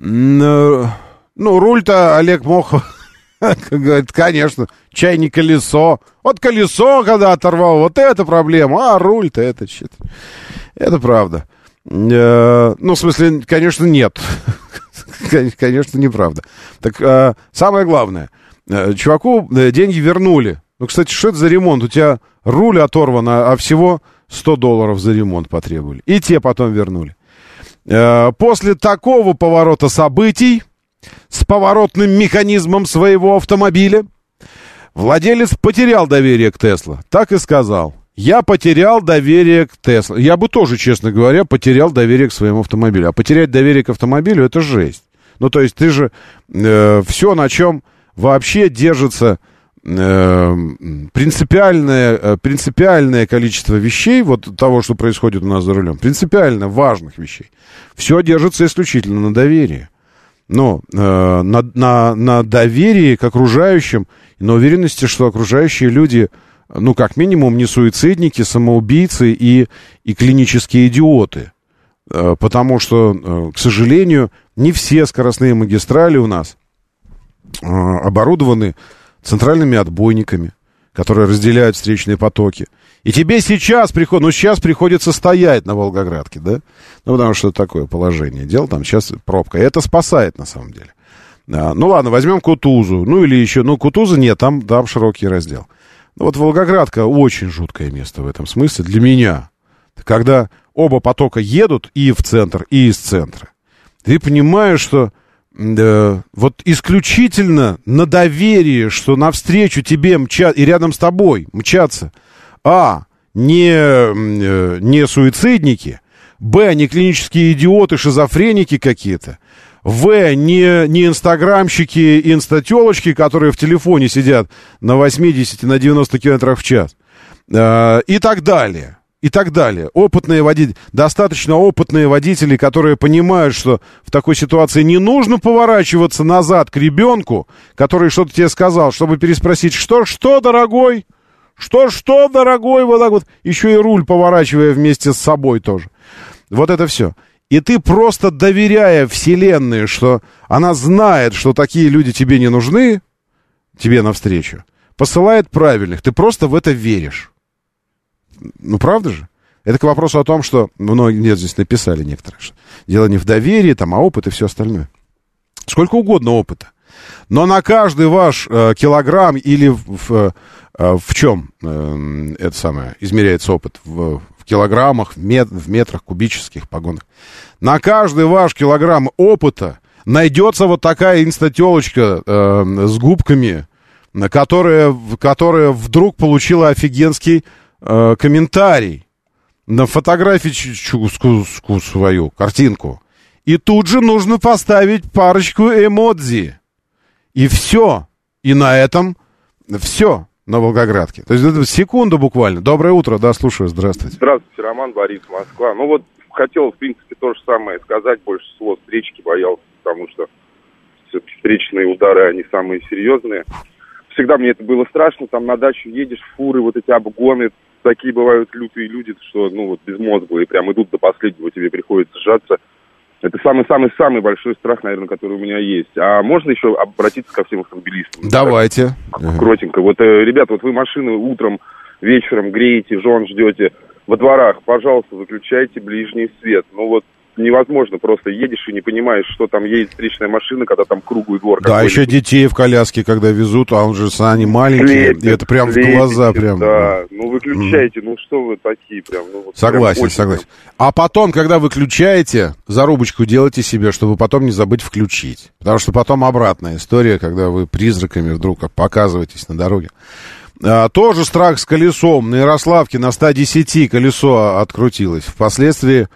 ну, руль-то Олег Мохов говорит, конечно, чай не колесо. Вот колесо, когда оторвал, вот это проблема. А руль-то это что-то... Это правда. Э, ну, в смысле, конечно, нет. Конечно, неправда. Так, э, самое главное... Чуваку деньги вернули. Ну, кстати, что это за ремонт? У тебя руль оторван, а всего сто долларов за ремонт потребовали. И те потом вернули. После такого поворота событий с поворотным механизмом своего автомобиля владелец потерял доверие к Тесла. Так и сказал. Я потерял доверие к Тесла. Я бы тоже, честно говоря, потерял доверие к своему автомобилю. А потерять доверие к автомобилю — это жесть. Ну, то есть ты же э, все, на чем... Вообще держится э, принципиальное, э, принципиальное количество вещей, вот того, что происходит у нас за рулем, принципиально важных вещей. Все держится исключительно на доверии. Но э, на, на, на доверии к окружающим, на уверенности, что окружающие люди, ну, как минимум, не суицидники, самоубийцы и, и клинические идиоты. Э, потому что, э, к сожалению, не все скоростные магистрали у нас оборудованы центральными отбойниками, которые разделяют встречные потоки. И тебе сейчас приходится, ну, сейчас приходится стоять на Волгоградке, да? Ну, потому что такое положение дел, там сейчас пробка. И это спасает, на самом деле. А, ну, ладно, возьмем Кутузу. Ну, или еще, ну, Кутуза нет, там, там широкий раздел. Ну, вот Волгоградка очень жуткое место в этом смысле для меня. Когда оба потока едут и в центр, и из центра. Ты понимаешь, что Э, вот исключительно на доверие, что навстречу тебе мчат, и рядом с тобой мчатся, а, не, э, не суицидники, б, не клинические идиоты, шизофреники какие-то, В, не, не инстаграмщики, инстателочки, которые в телефоне сидят на восемьдесят, на девяносто километров в час. Э, и так далее. И так далее. Опытные водители, достаточно опытные водители, которые понимают, что в такой ситуации не нужно поворачиваться назад к ребенку, который что-то тебе сказал, чтобы переспросить, что, что, дорогой? Что, что, дорогой? Вот так вот. Еще и руль поворачивая вместе с собой тоже. Вот это все. И ты просто доверяя вселенной, что она знает, что такие люди тебе не нужны, тебе навстречу, посылает правильных. Ты просто в это веришь. Ну, правда же? Это к вопросу о том, что многие нет, здесь написали некоторые, что дело не в доверии, там, а опыт и все остальное. Сколько угодно опыта. Но на каждый ваш э, килограмм или в, в, э, в чем э, это самое измеряется опыт? В, в килограммах, в, мет, в метрах кубических, погонах. На каждый ваш килограмм опыта найдется вот такая инстателочка э, с губками, которая, которая вдруг получила офигенский э, комментарий на фотографию свою, картинку. И тут же нужно поставить парочку эмодзи. И все. И на этом все на Волгоградке. То есть это секунду буквально. Доброе утро, да, слушаю, здравствуйте. Здравствуйте, Роман, Борис, Москва. Ну вот хотел, в принципе, то же самое сказать. Больше всего встречки боялся, потому что все-таки встречные удары, они самые серьезные. Всегда мне это было страшно. Там на дачу едешь, фуры, вот эти обгоны. Такие бывают лютые люди, что, ну, вот безмозглые, прям идут до последнего, тебе приходится сжаться. Это самый-самый-самый большой страх, наверное, который у меня есть. А можно еще обратиться ко всем автомобилистам? Давайте. Так, кротенько. Вот, э, ребята, вот вы машины утром, вечером греете, жен ждете во дворах. Пожалуйста, выключайте ближний свет. Ну вот невозможно, просто едешь и не понимаешь, что там едет встречная машина, когда там круглый двор. Да, еще детей в коляске, когда везут, а он же они маленькие, слепит, и это прям слепит, в глаза прям. Да, ну выключайте, mm. ну что вы такие прям. Ну, вот согласен, прям согласен. А потом, когда выключаете, зарубочку делайте себе, чтобы потом не забыть включить. Потому что потом обратная история, когда вы призраками вдруг показываетесь на дороге. А, тоже страх с колесом. На Ярославке на сто десять колесо открутилось. Впоследствии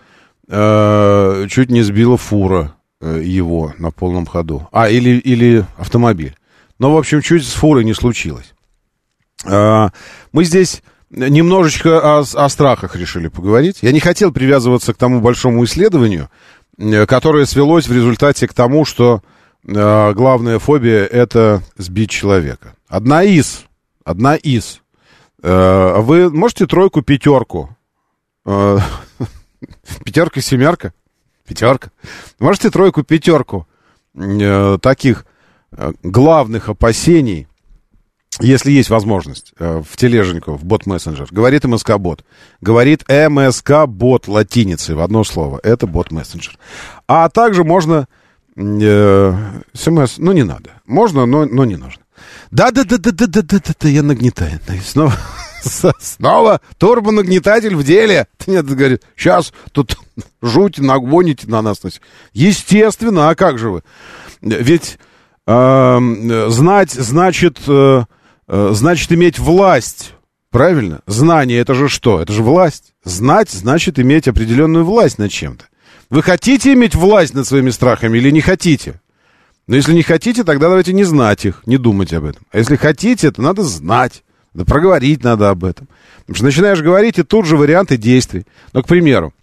э, чуть не сбила фура э, его на полном ходу. А, или, или автомобиль. Но, в общем, чуть с фурой не случилось. А, мы здесь немножечко о, о страхах решили поговорить. Я не хотел привязываться к тому большому исследованию, которое свелось в результате к тому, что э, главная фобия — это сбить человека. Одна из... Одна из. Э, вы можете тройку, пятерку? Э, пятерка, семерка? Пятерка. Можете тройку, пятерку э, таких э, главных опасений, если есть возможность, э, в тележеньку, в бот-мессенджер. Говорит МСК-бот. Говорит МСК-бот латиницей в одно слово. Это бот-мессенджер. А также можно... Э, смс, ну не надо. Можно, но, но не нужно. Да-да-да-да-да-да-да-да, я нагнетаю. Снова, снова турбонагнетатель в деле. Нет, говорит, сейчас тут жуть нагоните на нас. Естественно, а как же вы? Ведь э, знать значит, э, значит иметь власть. Правильно? Знание — это же что? Это же власть. Знать значит иметь определенную власть над чем-то. Вы хотите иметь власть над своими страхами или не хотите? Но если не хотите, тогда давайте не знать их, не думать об этом. А если хотите, то надо знать, да проговорить надо об этом. Потому что начинаешь говорить, и тут же варианты действий. Ну, к примеру,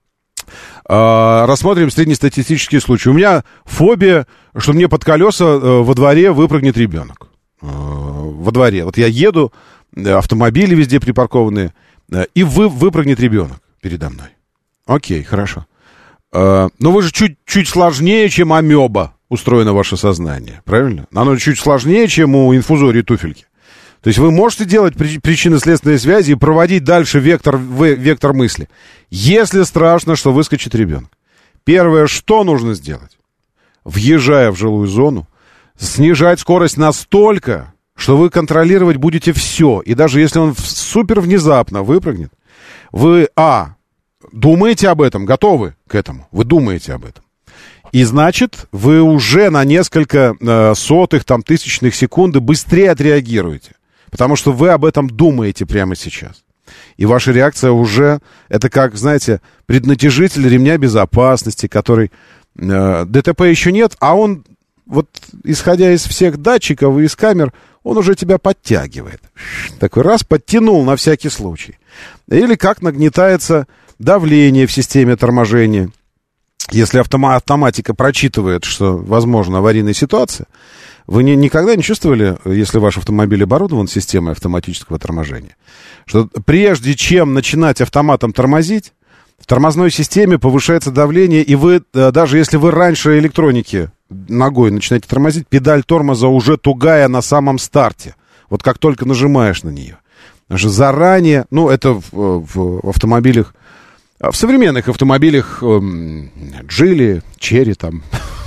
э, рассмотрим среднестатистический случай. У меня фобия, что мне под колеса э, во дворе выпрыгнет ребенок. Э, во дворе. Вот я еду, автомобили везде припаркованные, э, и вы, выпрыгнет ребенок передо мной. Окей, хорошо. Э, но вы же чуть, чуть сложнее, чем амеба. Устроено ваше сознание, правильно? Оно чуть сложнее, чем у инфузории туфельки. То есть вы можете делать причинно-следственные связи и проводить дальше вектор, вектор мысли. Если страшно, что выскочит ребенок. Первое, что нужно сделать? Въезжая в жилую зону, снижать скорость настолько, что вы контролировать будете все. И даже если он супер внезапно выпрыгнет, вы, а, думаете об этом, готовы к этому, вы думаете об этом. И значит, вы уже на несколько э, сотых, там, тысячных секунды быстрее отреагируете. Потому что вы об этом думаете прямо сейчас. И ваша реакция уже, это как, знаете, преднатяжитель ремня безопасности, который э, ДТП еще нет, а он, вот исходя из всех датчиков и из камер, он уже тебя подтягивает. Такой раз подтянул на всякий случай. Или как нагнетается давление в системе торможения. Если автома- автоматика прочитывает, что возможна аварийная ситуация, вы не, никогда не чувствовали, если ваш автомобиль оборудован системой автоматического торможения, что прежде чем начинать автоматом тормозить, в тормозной системе повышается давление, и вы, даже если вы раньше электроники ногой начинаете тормозить, педаль тормоза уже тугая на самом старте. Вот как только нажимаешь на нее. Потому что заранее, ну, это в, в автомобилях, в современных автомобилях Джили, Черри, там,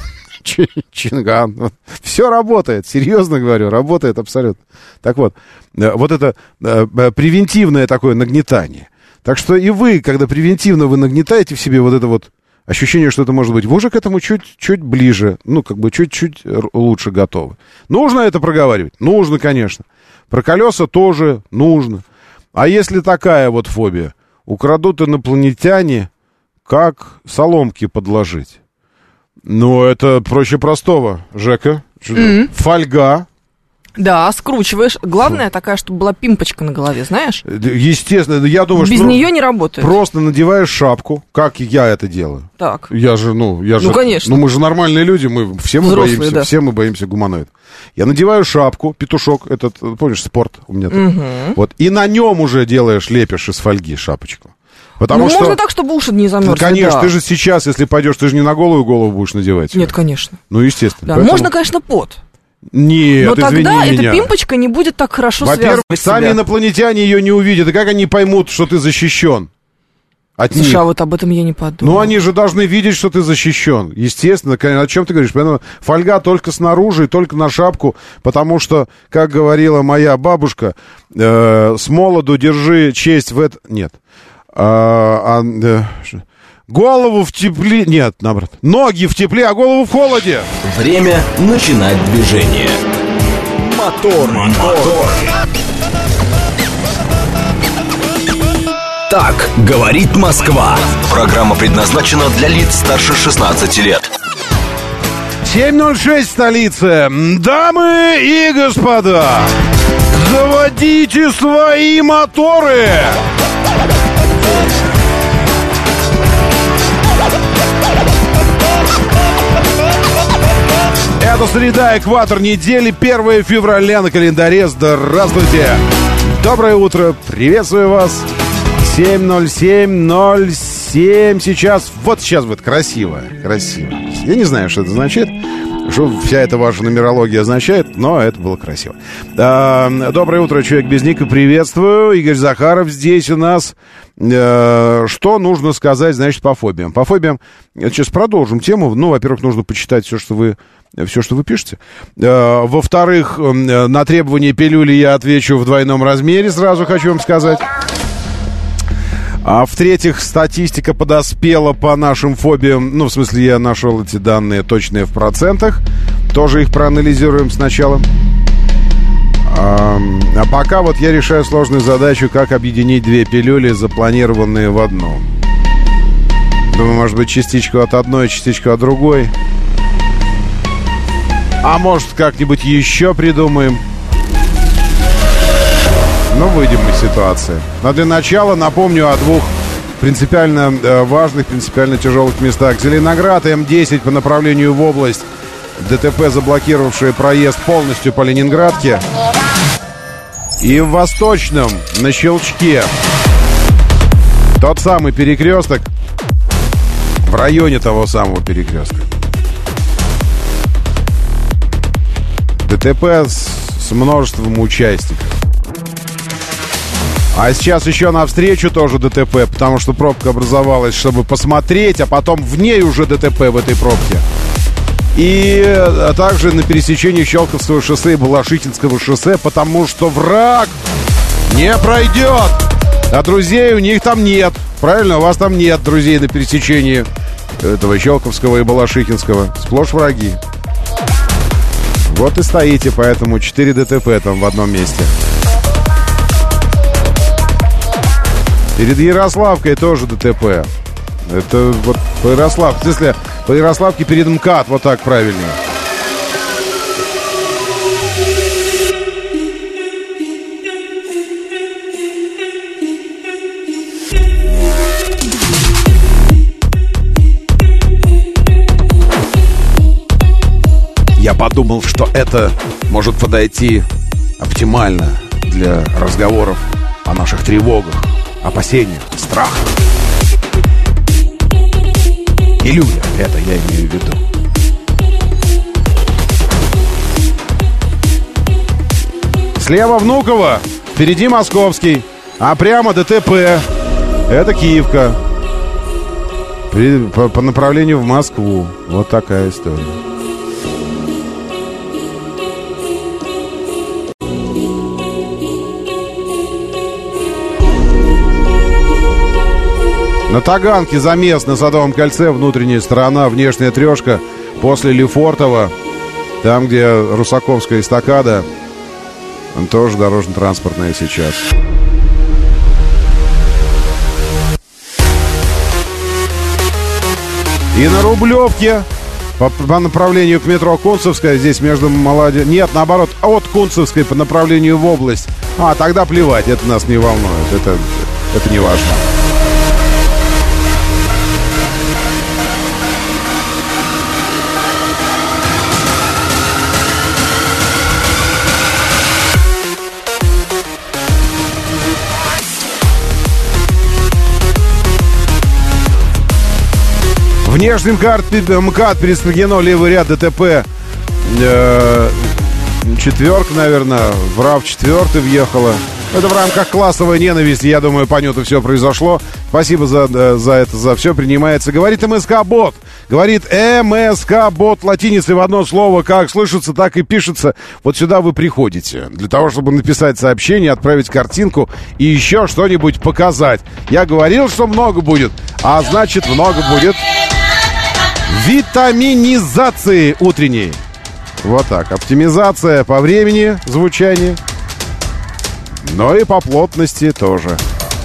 Чинган, все работает, серьезно говорю, работает абсолютно. Так вот, вот это превентивное такое нагнетание. Так что и вы, когда превентивно вы нагнетаете в себе вот это вот ощущение, что это может быть, вы уже к этому чуть-чуть ближе, ну, как бы чуть-чуть лучше готовы. Нужно это проговаривать? Нужно, конечно. Про колеса тоже нужно. А если такая вот фобия? Украдут инопланетяне, как соломки подложить? Ну, это проще простого, Жека. Mm-hmm. Фольга. Да, скручиваешь. Главное такая, чтобы была пимпочка на голове, знаешь? Естественно, я думаю, без что... Без нее не работает. Просто надеваешь шапку, как я это делаю. Так. Я же, ну, я же... Ну, конечно. Ну, мы же нормальные люди, мы все мы Взрослые, боимся, да. все мы боимся гуманоидов. Я надеваю шапку, петушок, этот, помнишь, спорт у меня тут. Угу. Вот, и на нем уже делаешь, лепишь из фольги шапочку. Потому ну, что... можно так, чтобы уши не замерзли. Конечно, да. ты же сейчас, если пойдешь, ты же не на голую голову будешь надевать. Нет, конечно. Ну, естественно. Да, Поэтому... можно, конечно, под. Нет, но извини тогда меня. эта пимпочка не будет так хорошо Во-первых, связывать сами себя. инопланетяне ее не увидят. И как они поймут, что ты защищен? От Слушай, них. а вот об этом я не подумала. Ну, они же должны видеть, что ты защищен. Естественно, о чем ты говоришь? Поэтому фольга только снаружи и только на шапку, потому что, как говорила моя бабушка, э, с молоду держи честь в это... Нет. А, а, э, голову в тепле... Нет, наоборот. Ноги в тепле, а голову в холоде. Время начинать движение. Мотор, мотор. Так говорит Москва. Программа предназначена для лиц старше шестнадцати лет. семь ноль шесть столица. Дамы и господа, заводите свои моторы. Это среда, экватор недели, первое февраля на календаре. Здравствуйте. Доброе утро. Приветствую вас. семь ноль семь ноль семь сейчас. Вот сейчас будет красиво. Красиво. Я не знаю, что это означает. Что вся эта ваша нумерология означает, но это было красиво. А, доброе утро, человек без ника. Приветствую. Игорь Захаров здесь у нас. А, что нужно сказать, значит, по фобиям? По фобиям, сейчас продолжим тему. Ну, во-первых, нужно почитать все, что вы все, что вы пишете. А, во-вторых, на требования пилюли я отвечу в двойном размере, сразу хочу вам сказать. А в-третьих, статистика подоспела по нашим фобиям. Ну, в смысле, я нашел эти данные точные в процентах. Тоже их проанализируем сначала. А, а пока вот я решаю сложную задачу, как объединить две пилюли, запланированные в одну. Думаю, может быть, частичку от одной, частичку от другой. А может, как-нибудь еще придумаем. Ну, выйдем из ситуации. Но для начала напомню о двух принципиально э, важных, принципиально тяжелых местах. Зеленоград, М десять по направлению в область. ДТП, заблокировавшее проезд полностью по Ленинградке. И в Восточном, на Щелчке, тот самый перекресток, в районе того самого перекрестка. ДТП с, с множеством участников. А сейчас еще навстречу тоже ДТП, потому что пробка образовалась, чтобы посмотреть, а потом в ней уже ДТП в этой пробке. И а также на пересечении Щелковского шоссе и Балашихинского шоссе, потому что враг не пройдет. А друзей у них там нет. Правильно, у вас там нет друзей на пересечении этого Щелковского и Балашихинского. Сплошь враги. Вот и стоите, поэтому четыре ДТП там в одном месте. Перед Ярославкой тоже ДТП. Это вот по Ярославке. В смысле, По Ярославке перед МКАД, вот так правильнее. Я подумал, что это может подойти оптимально для разговоров о наших тревогах, опасениях, страхах. Илюля, это я имею в виду. Слева Внуково, впереди Московский, а прямо ДТП. Это Киевка. По, по направлению в Москву. Вот такая история. На Таганке замес на Садовом кольце, внутренняя сторона, внешняя трешка после Лефортово, там, где Русаковская эстакада, там тоже дорожно-транспортная сейчас. И на Рублевке по, по направлению к метро Кунцевская, здесь между Молоде... Нет, наоборот, от Кунцевской по направлению в область. А, тогда плевать, это нас не волнует, это, это не важно. Внешний МКАД, МКАД переспрягено, левый ряд ДТП. Э, четверка, наверное, в РАВ четвертый въехала. Это в рамках классовой ненависти, я думаю, понятно, все произошло. Спасибо за, за это, за все принимается. Говорит МСК-бот. Говорит МСК-бот латиницей в одно слово. Как слышится, так и пишется. Вот сюда вы приходите для того, чтобы написать сообщение, отправить картинку и еще что-нибудь показать. Я говорил, что много будет, а значит, много будет витаминизации утренней. Вот так. Оптимизация по времени звучания, но и по плотности тоже.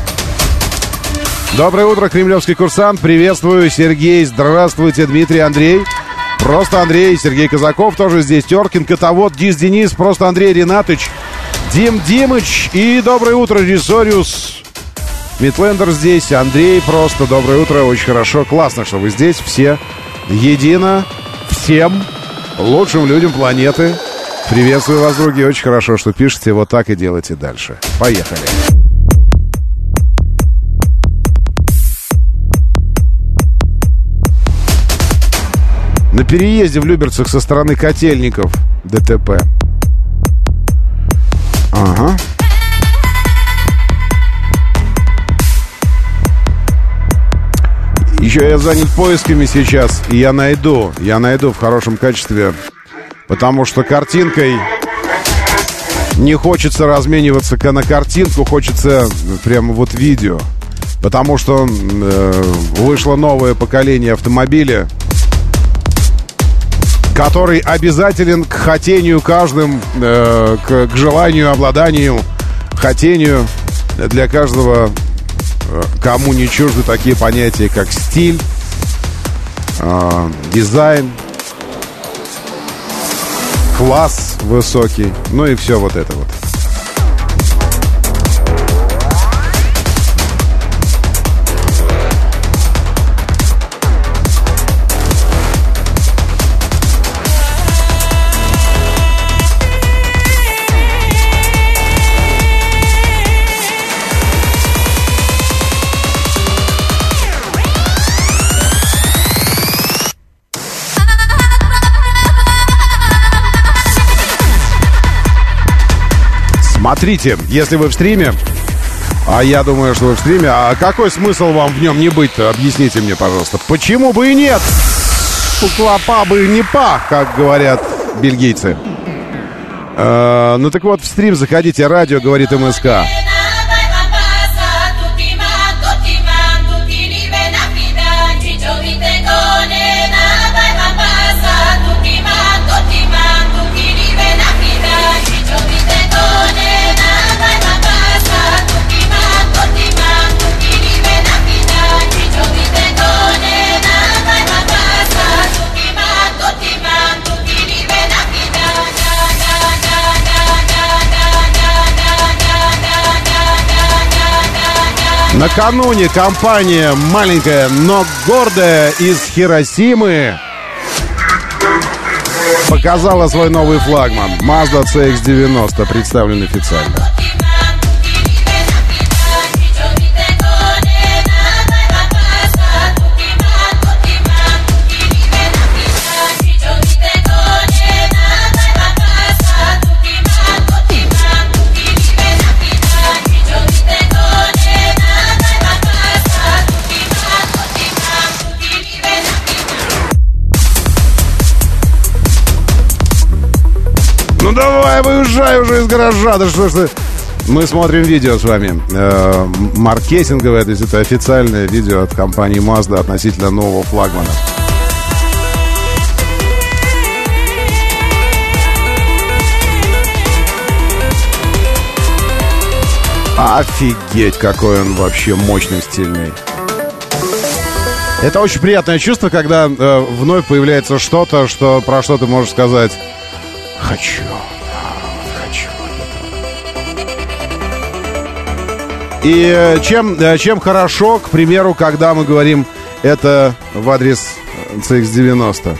Доброе утро, кремлевский курсант. Приветствую, Сергей. Здравствуйте, Дмитрий, Андрей. Просто Андрей, Сергей Казаков тоже здесь. Теркин, Котовод, Дис Денис, просто Андрей Ринатыч, Дим Димыч. И доброе утро, Ресориус. Митлендер здесь, Андрей просто. Доброе утро, очень хорошо. Классно, что вы здесь все едино. Всем лучшим людям планеты. Приветствую вас, друзья. Очень хорошо, что пишете. Вот так и делайте дальше. Поехали. На переезде в Люберцах со стороны Котельников ДТП. Ага. Еще я занят поисками сейчас, и я найду, я найду в хорошем качестве, потому что картинкой не хочется размениваться на картинку, хочется прямо вот видео, потому что э, вышло новое поколение автомобиля, который обязателен к хотению каждым, э, к, к желанию, обладанию, хотению для каждого. Кому не чужды такие понятия, как стиль, э, дизайн, класс высокий, ну и все вот это вот. Смотрите, если вы в стриме, а я думаю, что вы в стриме, а какой смысл вам в нем не быть-то? Объясните мне, пожалуйста. Почему бы и нет? Уклопа бы не пах, как говорят бельгийцы. Э, ну так вот, в стрим заходите, радио говорит МСК. Накануне компания маленькая, но гордая из Хиросимы показала свой новый флагман. Mazda си икс девяносто представлен официально. Ну давай, выезжай уже из гаража. Да что ж ты... Мы смотрим видео с вами. Э, маркетинговое, то есть это официальное видео от компании Mazda относительно нового флагмана. Офигеть, какой он вообще мощный, стильный. Это очень приятное чувство, когда э, вновь появляется что-то, что, про что ты можешь сказать: хочу, хочу. И чем, чем хорошо, к примеру, когда мы говорим это в адрес си икс девяносто.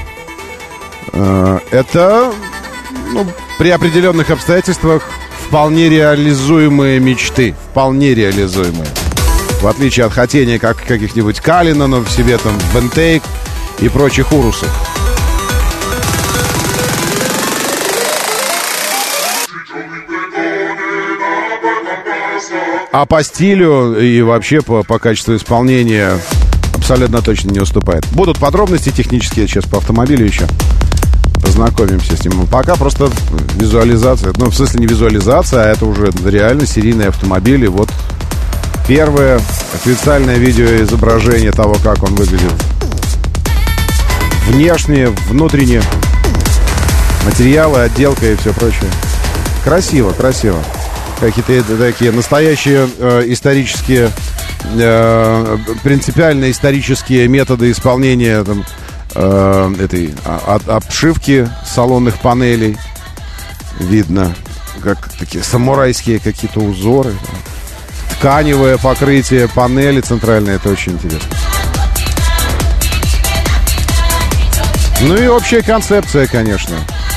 Это, ну, при определенных обстоятельствах вполне реализуемые мечты. Вполне реализуемые. В отличие от хотения как каких-нибудь Калинанов в себе, там, Бентейк и прочих урусов. А по стилю и вообще по, по качеству исполнения абсолютно точно не уступает. Будут подробности технические сейчас по автомобилю еще. Познакомимся с ним. Пока просто визуализация. Ну, в смысле не визуализация, а это уже реально серийные автомобили. Вот первое официальное видеоизображение того, как он выглядит. Внешне, внутренне. Материалы, отделка и все прочее. Красиво, красиво. Какие-то такие настоящие э, исторические, э, принципиально исторические методы исполнения там, э, этой а, обшивки салонных панелей. Видно, как такие самурайские какие-то узоры. Тканевое покрытие панели центральной. Это очень интересно. Ну и общая концепция, конечно.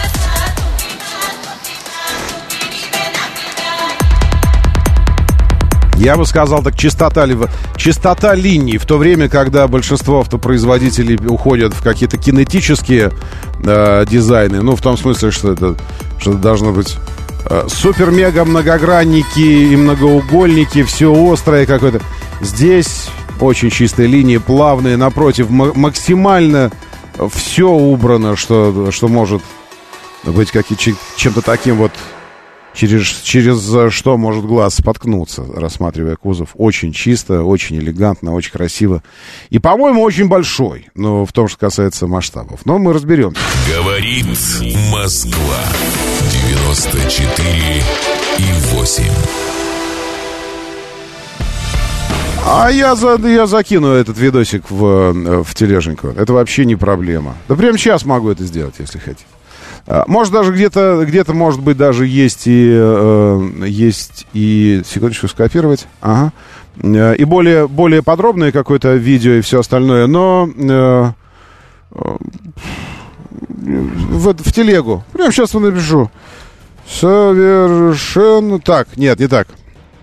Я бы сказал так, чистота, чистота линий, в то время, когда большинство автопроизводителей уходят в какие-то кинетические э, дизайны, ну, в том смысле, что это, что это должно быть э, супер-мега-многогранники и многоугольники, все острое какое-то. Здесь очень чистые линии, плавные, напротив, м- максимально все убрано, что, что может быть каким- чем-то таким вот, Через, через что может глаз споткнуться, рассматривая кузов. Очень чисто, очень элегантно, очень красиво. И, по-моему, очень большой. Ну, в том, что касается масштабов. Но мы разберемся. Говорит Москва. девяносто четыре и восемь. А я, за, я закину этот видосик в, в тележеньку. Это вообще не проблема. Да прямо сейчас могу это сделать, если хотите. Может, даже где-то, где-то, может быть, даже есть и, э, есть и, секундочку, скопировать, ага, и более, более подробное какое-то видео и все остальное, но э, в, в телегу, прямо сейчас я напишу, совершенно, так, нет, не так,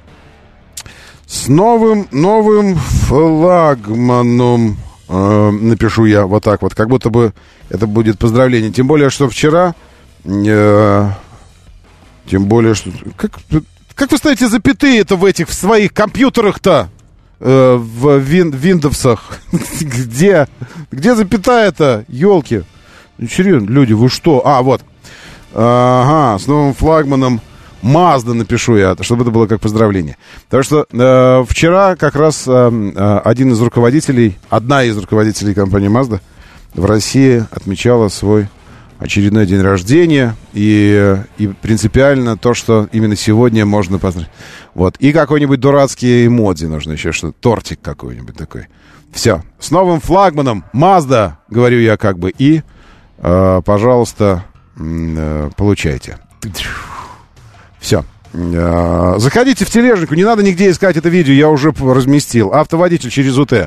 с новым, новым флагманом. Напишу я вот так вот, как будто бы это будет поздравление. Тем более, что вчера э, Тем более, что Как, как вы ставите запятые-то в этих в своих компьютерах-то э, в вин, Виндовсах? Где? Где запятая-то? Ёлки. Серьезно, люди, вы что? А, вот. Ага, с новым флагманом Mazda напишу я, чтобы это было как поздравление. Потому что э, вчера как раз э, один из руководителей, одна из руководителей компании Mazda в России отмечала свой очередной день рождения. И, и принципиально то, что именно сегодня можно поздравить. Вот. И какой-нибудь дурацкий эмодзи нужно еще, что тортик какой-нибудь такой. Все. С новым флагманом Mazda, говорю я как бы, и, э, пожалуйста, э, получайте. Все. Заходите в тележнику, не надо нигде искать это видео, я уже разместил. Автоводитель через УТ.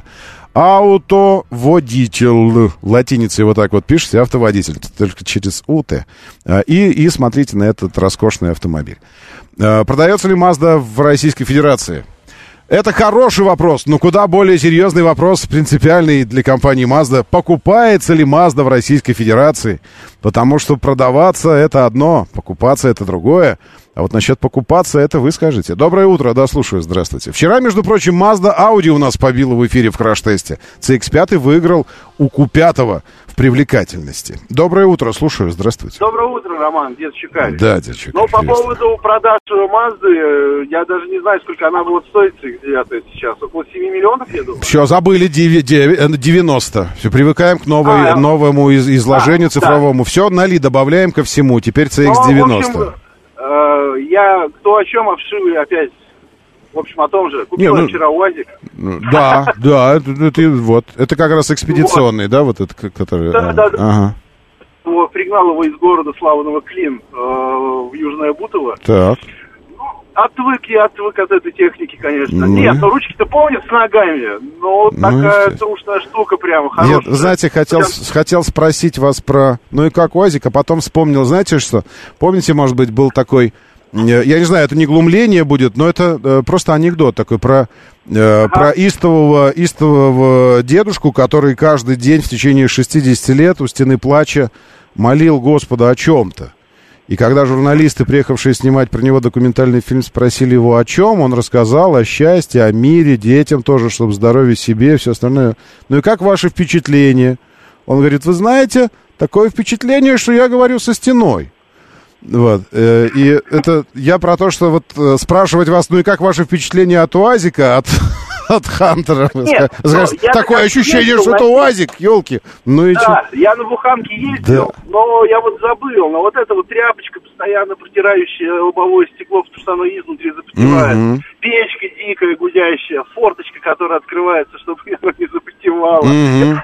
Автоводитель. Латиницей вот так вот пишите, автоводитель, только через УТ. И, и смотрите на этот роскошный автомобиль. Продается ли Mazda в Российской Федерации? Это хороший вопрос, но куда более серьезный вопрос, принципиальный для компании Mazda. Покупается ли Mazda в Российской Федерации? Потому что продаваться — это одно, покупаться — это другое. А вот насчет покупаться, это вы скажете. Доброе утро, да, слушаю, здравствуйте. Вчера, между прочим, Mazda Audi у нас побила в эфире в краш-тесте. си икс пять выиграл у Q пять в привлекательности. Доброе утро, слушаю, здравствуйте. Доброе утро, Роман, дед Чекарь. Да, дед Чекарь. Ну, по поводу продаж Mazda, я даже не знаю, сколько она будет стоить, си икс девять сейчас. Около семь миллионов, я думаю. Все, забыли, девяносто. Все, привыкаем к новой, а, новому из, изложению а, цифровому. Да. Все, нали, добавляем ко всему. Теперь си икс девяносто. Ну, в общем, я кто о чем, обшивы опять, в общем, о том же. Купил не, ну, вчера УАЗик. Да, да, это, это, вот. Это как раз экспедиционный, вот. Да, вот этот, который... Да, да, да. Ага. Пригнал его из города славного Клин э, в Южное Бутово. Так. Ну, отвык я отвык от этой техники, конечно. Ну. Нет, ну ручки-то помнят с ногами, но ну, такая трушная штука прямо хорошая. Нет, знаете, хотел, Сейчас... хотел спросить вас про... Ну и как УАЗик, а потом вспомнил, знаете что? Помните, может быть, был такой... Я не знаю, это не глумление будет, но это э, просто анекдот такой про, э, ага. про истового, истового дедушку, который каждый день в течение шестидесяти лет у стены плача молил Господа о чем-то. И когда журналисты, приехавшие снимать про него документальный фильм, спросили его о чем, он рассказал о счастье, о мире, детям тоже, чтобы здоровье себе, все остальное. Ну и как ваши впечатления? Он говорит, вы знаете, такое впечатление, что я говорю со стеной. Вот, э, и это я про то, что вот э, спрашивать вас, ну и как ваши впечатления от УАЗика, от, от Хантера? Нет, Скажешь, ну, такое ощущение, что это УАЗик, елки. Ну и да, что? Я на Буханке ездил, да. Но я вот забыл, но вот эта вот тряпочка, постоянно протирающая лобовое стекло, потому что оно изнутри запотевает, mm-hmm. печка дикая, гудящая, форточка, которая открывается, чтобы оно не запотевало. Mm-hmm.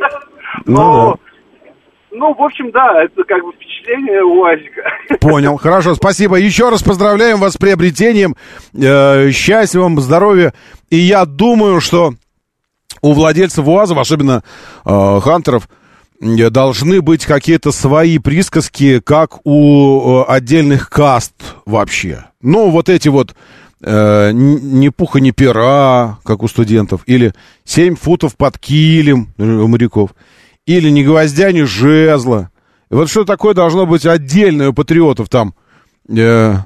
Но... Ну, в общем, да, это как бы впечатление УАЗика. Понял, хорошо, спасибо. Еще раз поздравляем вас с приобретением. Э, счастья вам, здоровья. И я думаю, что у владельцев УАЗов, особенно э, Хантеров, должны быть какие-то свои присказки, как у э, отдельных каст вообще. Ну, вот эти вот э, ни пуха, ни пера, как у студентов, или семь футов под килем у моряков. Или ни гвоздя, ни жезла. И вот что такое должно быть отдельное у патриотов там, э, э,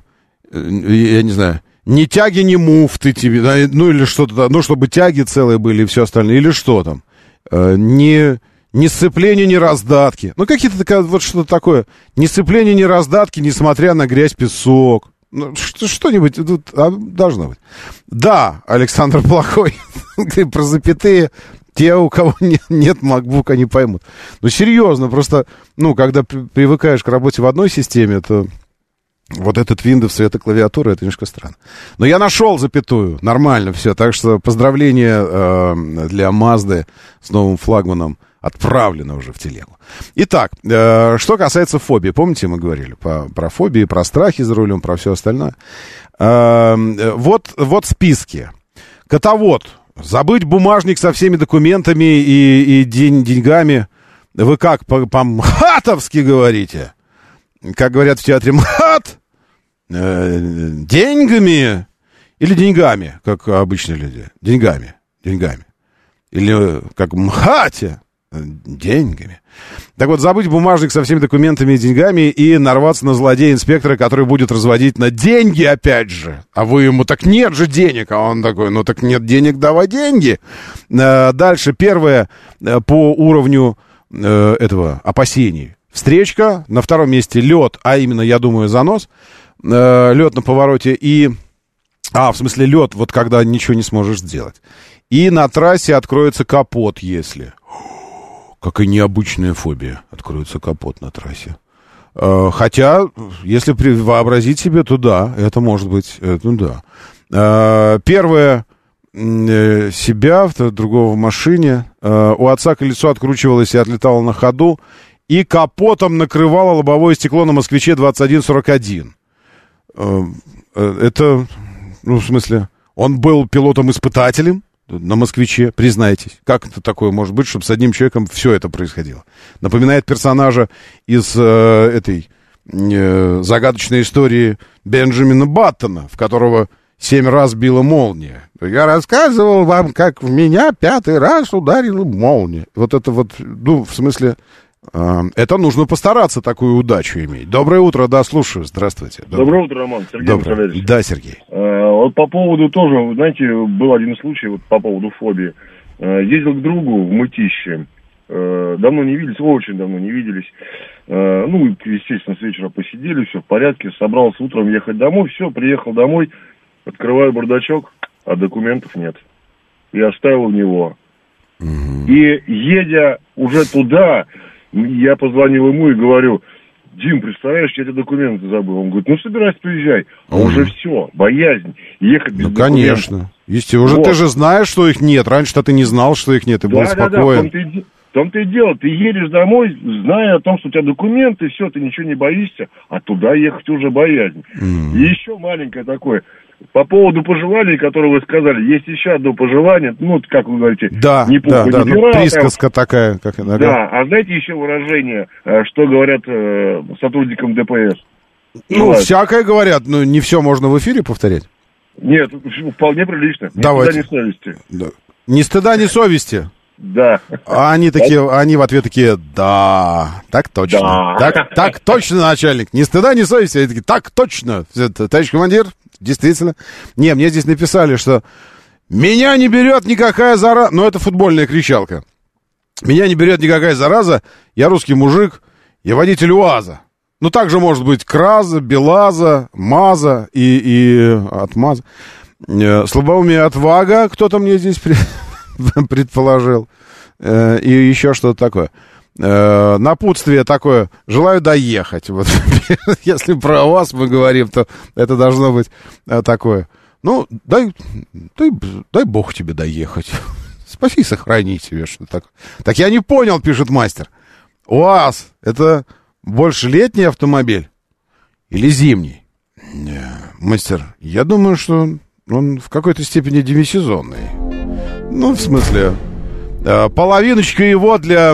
я не знаю, ни тяги, ни муфты тебе, да, ну или что-то, ну чтобы тяги целые были и все остальное, или что там, э, ни, ни сцепления, ни раздатки. Ну какие-то такое, вот что-то такое, ни сцепления, ни раздатки, несмотря на грязь, песок. Ну, что-нибудь тут а, должно быть. Да, Александр Плохой, про запятые... Те, у кого нет, нет MacBook, они поймут. Ну, серьезно, просто, ну, когда при, привыкаешь к работе в одной системе, то вот этот Windows и эта клавиатура, это немножко странно. Но я нашел запятую, нормально все. Так что поздравления э, для Mazda с новым флагманом отправлено уже в телегу. Итак, э, что касается фобии. Помните, мы говорили по, про фобии, про страхи за рулем, про все остальное. Э, вот, вот списки. Котовод. Забыть бумажник со всеми документами и, и день, деньгами. Вы как, по-мхатовски говорите? Как говорят в театре, мхат? Э, деньгами? Или деньгами, как обычные люди? Деньгами, деньгами. Или как мхате? Деньгами. Так вот, забыть бумажник со всеми документами и деньгами и нарваться на злодея-инспектора, который будет разводить на деньги опять же. А вы ему, так нет же денег. А он такой, ну так нет денег, давай деньги. Дальше, первое по уровню этого опасений. Встречка, на втором месте лед, а именно, я думаю, занос. Лед на повороте и... А, в смысле лед, вот когда ничего не сможешь сделать. И на трассе откроется капот, если... Какая необычная фобия. Откроется капот на трассе. Хотя, если вообразить себе, то да, это может быть, ну да. Первое, себя, другого в машине. У отца колесо откручивалось и отлетало на ходу. И капотом накрывало лобовое стекло на Москвиче двадцать один сорок один. э, это, ну, в смысле, он был пилотом-испытателем на «Москвиче», признайтесь. Как это такое может быть, чтобы с одним человеком все это происходило? Напоминает персонажа из э, этой э, загадочной истории Бенджамина Баттона, в которого семь раз била молния. Я рассказывал вам, как в меня пятый раз ударила молния. Вот это вот, ну, в смысле, э, это нужно постараться такую удачу иметь. Доброе утро, да, слушаю, здравствуйте. Доброе, Доброе утро, Роман, Сергей Доброе. Васильевич. Да, Сергей. Э, вот по поводу тоже, знаете, был один случай, вот по поводу фобии. Э, ездил к другу в Мытище. Э, давно не виделись, очень давно не виделись. Э, ну, естественно, с вечера посидели, все в порядке. Собрался утром ехать домой, все, приехал домой. Открываю бардачок, а документов нет. Я оставил в него. Mm-hmm. И едя уже туда, я позвонил ему и говорю: Дим, представляешь, я эти документы забыл. Он говорит: ну собирайся, приезжай. А mm-hmm. уже все, боязнь, ехать без ну, документов. Конечно. Естественно, уже вот. Ты же знаешь, что их нет. Раньше-то ты не знал, что их нет, и был да, спокоен. Да, да, в том-то, и, в том-то и дело. Ты едешь домой, зная о том, что у тебя документы, все, ты ничего не боишься, а туда ехать уже боязнь. Mm-hmm. И еще маленькое такое. По поводу пожеланий, которые вы сказали, есть еще одно пожелание, ну, как вы говорите, да, не пуха, да, не да, пера, ну, присказка там, такая, как она. Да, а знаете еще выражение, что говорят э, сотрудникам ДПС? Ну, бывает. Всякое говорят, но не все можно в эфире повторять. Нет, вполне прилично. Ни Давайте. стыда, ни совести. Да. Ни стыда, ни совести. Да. А они такие, они в ответ такие: да, так точно. Да. Так, так точно, начальник. Ни стыда, ни совести. Они такие: так точно. Товарищ командир, действительно. Не, мне здесь написали, что меня не берет никакая зараза. Ну, это футбольная кричалка. Меня не берет никакая зараза. Я русский мужик, я водитель УАЗа. Ну, также может быть КРАЗа, БелАЗа, МАЗа и, и от МАЗа. Слабоумие, отвага, кто-то мне здесь предположил. И еще что-то такое. Напутствие такое: желаю доехать. Вот, если про вас мы говорим, то это должно быть такое: ну, дай, дай, дай бог тебе доехать. Спаси и сохрани тебе. Что такое. Так я не понял, пишет мастер. УАЗ — это больше летний автомобиль или зимний? Мастер, я думаю, что он в какой-то степени демисезонный. Ну, в смысле, половиночка его для,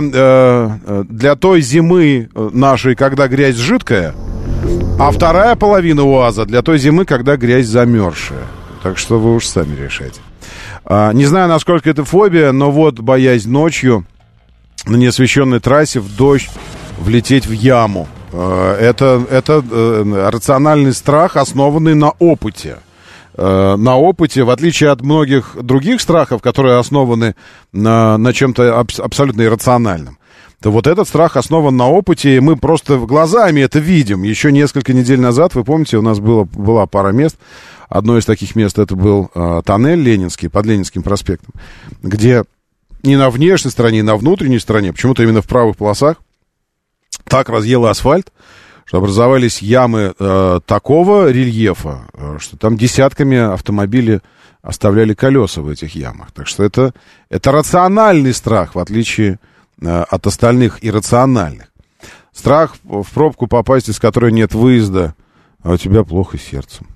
для той зимы нашей, когда грязь жидкая, а вторая половина УАЗа для той зимы, когда грязь замерзшая. Так что вы уж сами решайте. Не знаю, насколько это фобия, но вот боязнь ночью на неосвещенной трассе в дождь влететь в яму. Это, это рациональный страх, основанный на опыте. На опыте, в отличие от многих других страхов, которые основаны на, на чем-то аб- абсолютно иррациональном, то вот этот страх основан на опыте, и мы просто глазами это видим. Еще несколько недель назад, вы помните, у нас было, была пара мест. Одно из таких мест — это был э, тоннель Ленинский, под Ленинским проспектом, где ни на внешней стороне, ни на внутренней стороне, почему-то именно в правых полосах, так разъело асфальт, что образовались ямы э, такого рельефа, э, что там десятками автомобилей оставляли колеса в этих ямах. Так что это, это рациональный страх, в отличие э, от остальных иррациональных. Страх в пробку попасть, из которой нет выезда, а у тебя плохо с сердцем.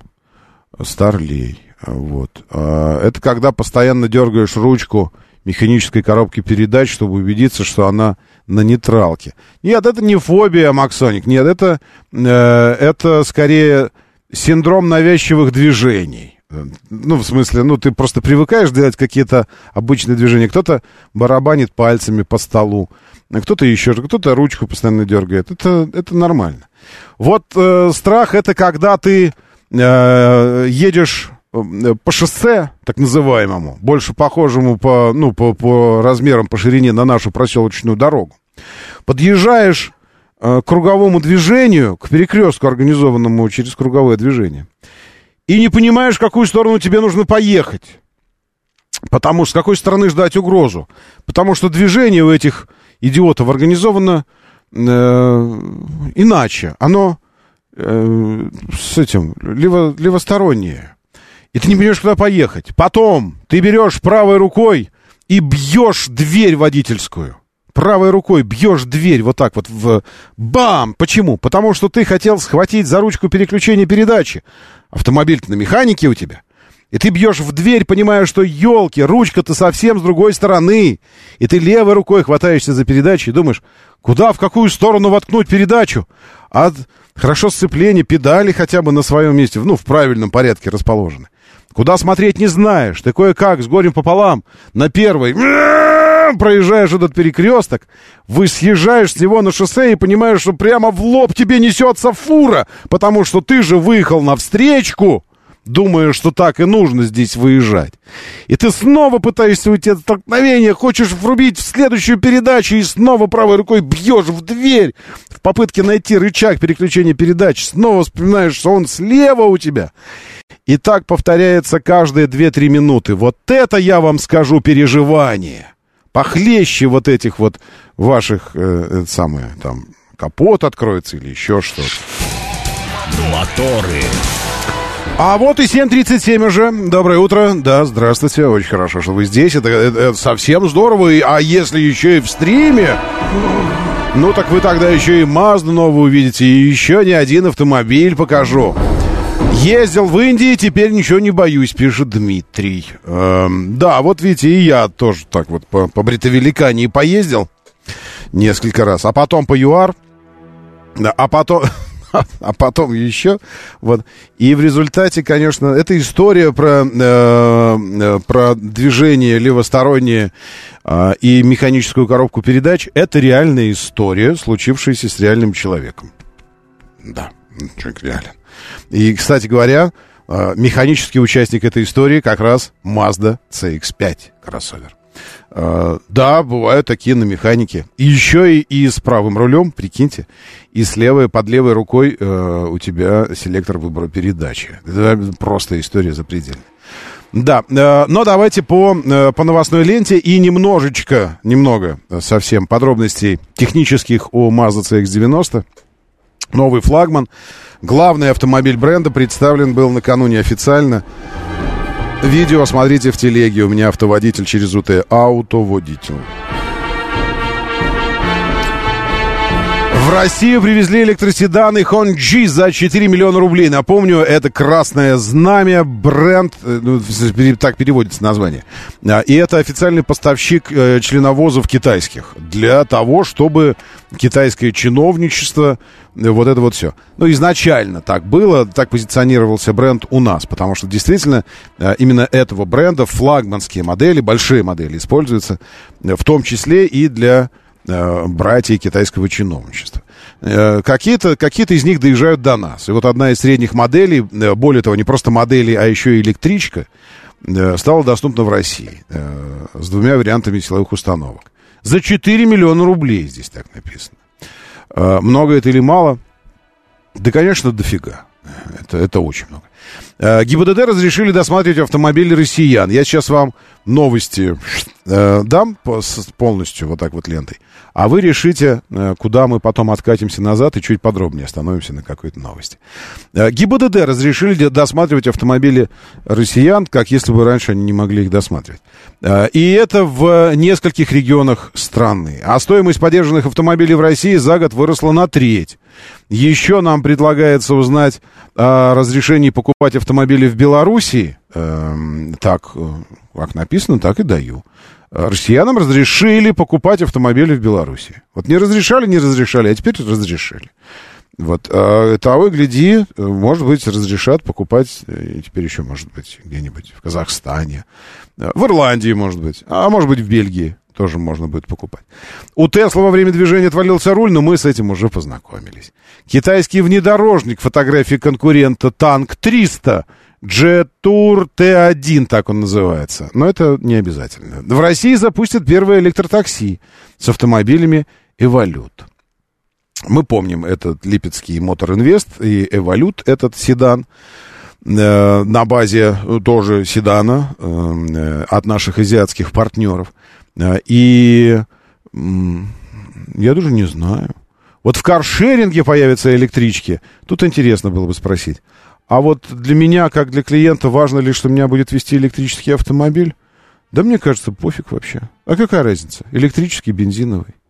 Старлей. Вот. А это когда постоянно дергаешь ручку механической коробки передач, чтобы убедиться, что она на нейтралке. Нет, это не фобия, Максоник. Нет, это, э, это скорее синдром навязчивых движений. Ну, в смысле, ну, ты просто привыкаешь делать какие-то обычные движения. Кто-то барабанит пальцами по столу, кто-то еще, кто-то ручку постоянно дергает. Это, это нормально. Вот э, страх — это когда ты э, едешь по шоссе, так называемому, больше похожему по, ну, по, по размерам, по ширине на нашу проселочную дорогу. Подъезжаешь э, к круговому движению, к перекрестку, организованному через круговое движение, и не понимаешь, в какую сторону тебе нужно поехать. Потому что с какой стороны ждать угрозу. Потому что движение у этих идиотов организовано э, иначе. Оно э, с этим лево, левостороннее. И ты не понимаешь, куда поехать. Потом ты берешь правой рукой и бьешь дверь водительскую. правой рукой бьешь дверь вот так вот в... Бам! Почему? Потому что ты хотел схватить за ручку переключения передачи. Автомобиль-то на механике у тебя. И ты бьешь в дверь, понимая, что, елки, ручка-то совсем с другой стороны. И ты левой рукой хватаешься за передачу и думаешь, куда, в какую сторону воткнуть передачу? А хорошо сцепление, педали хотя бы на своем месте, ну, в правильном порядке расположены. Куда смотреть не знаешь. Ты кое-как с горем пополам на первой проезжаешь этот перекресток, вы съезжаешь с него на шоссе и понимаешь, что прямо в лоб тебе несется фура, потому что ты же выехал навстречку, думая, что так и нужно здесь выезжать. И ты снова пытаешься уйти от столкновения, хочешь врубить в следующую передачу и снова правой рукой бьешь в дверь в попытке найти рычаг переключения передач. Снова вспоминаешь, что он слева у тебя. И так повторяется каждые две-три минуты. Вот это, я вам скажу, переживание. Похлеще вот этих вот ваших, э, это самое, там, капот откроется или еще что-то. Моторы. А вот и семь тридцать семь уже. Доброе утро. Да, здравствуйте. Очень хорошо, что вы здесь. Это, это, это совсем здорово. А если еще и в стриме, ну так вы тогда еще и Мазду новую увидите. И еще не один автомобиль покажу. Ездил в Индии, теперь ничего не боюсь, пишет Дмитрий. Эм, да, вот видите, и я тоже так вот по, по Бритовеликании поездил несколько раз. А потом по ЮАР. А потом... А потом еще, вот, и в результате, конечно, эта история про, э, про движение левостороннее э, и механическую коробку передач, это реальная история, случившаяся с реальным человеком. Да, человек реален. И, кстати говоря, э, механический участник этой истории как раз Mazda си икс пять кроссовер. Uh, да, бывают такие на механике. И еще и, и с правым рулем, прикиньте, и с левой, под левой рукой uh, у тебя селектор выбора передачи. Это просто история запредельная. Да, uh, но давайте по, uh, по новостной ленте и немножечко, немного uh, совсем подробностей технических о Mazda си икс девяносто. Новый флагман. Главный автомобиль бренда представлен был накануне официально. Видео смотрите в телеге. У меня автоводитель через УТ. Аутоводитель. В Россию привезли электроседаны Хонджи за четыре миллиона рублей. Напомню, это красное знамя, бренд, ну, так переводится название. И это официальный поставщик членовозов китайских. Для того, чтобы китайское чиновничество, вот это вот все. Ну, изначально так было, так позиционировался бренд у нас. Потому что действительно именно этого бренда флагманские модели, большие модели используются, в том числе и для братьев китайского чиновничества. Какие-то, какие-то из них доезжают до нас. И вот одна из средних моделей, более того, не просто модели, а еще и электричка, стала доступна в России с двумя вариантами силовых установок. За четыре миллиона рублей здесь так написано. Много это или мало? Да, конечно, дофига. Это, это очень много. ГИБДД разрешили досматривать автомобили россиян. Я сейчас вам новости э, дам по, с, полностью вот так вот лентой. А вы решите, э, куда мы потом откатимся назад и чуть подробнее остановимся на какой-то новости. Э, ГИБДД разрешили досматривать автомобили россиян, как если бы раньше они не могли их досматривать. Э, и это в нескольких регионах страны. А стоимость подержанных автомобилей в России за год выросла на треть. Еще нам предлагается узнать о разрешении покупать автомобили в Белоруссии. Эм, так, как написано, так и даю. Россиянам разрешили покупать автомобили в Белоруссии. Вот не разрешали, не разрешали, а теперь разрешили. Вот, а того и гляди, может быть, разрешат покупать, и теперь еще, может быть, где-нибудь в Казахстане, в Ирландии, может быть, а может быть, в Бельгии. Тоже можно будет покупать. У Тесла во время движения отвалился руль, но мы с этим уже познакомились. Китайский внедорожник, фотографии конкурента Танк триста, Jetour ти один, так он называется. Но это не обязательно. В России запустят первое электротакси с автомобилями Эволют. Мы помним этот липецкий Мотор Инвест и Эволют, этот седан. Э, на базе тоже седана э, от наших азиатских партнеров. И я даже не знаю. Вот в каршеринге появятся электрички. Тут интересно было бы спросить. А вот для меня, как для клиента, важно ли, что меня будет вести электрический автомобиль? Да мне кажется, пофиг вообще. А какая разница? Электрический, бензиновый.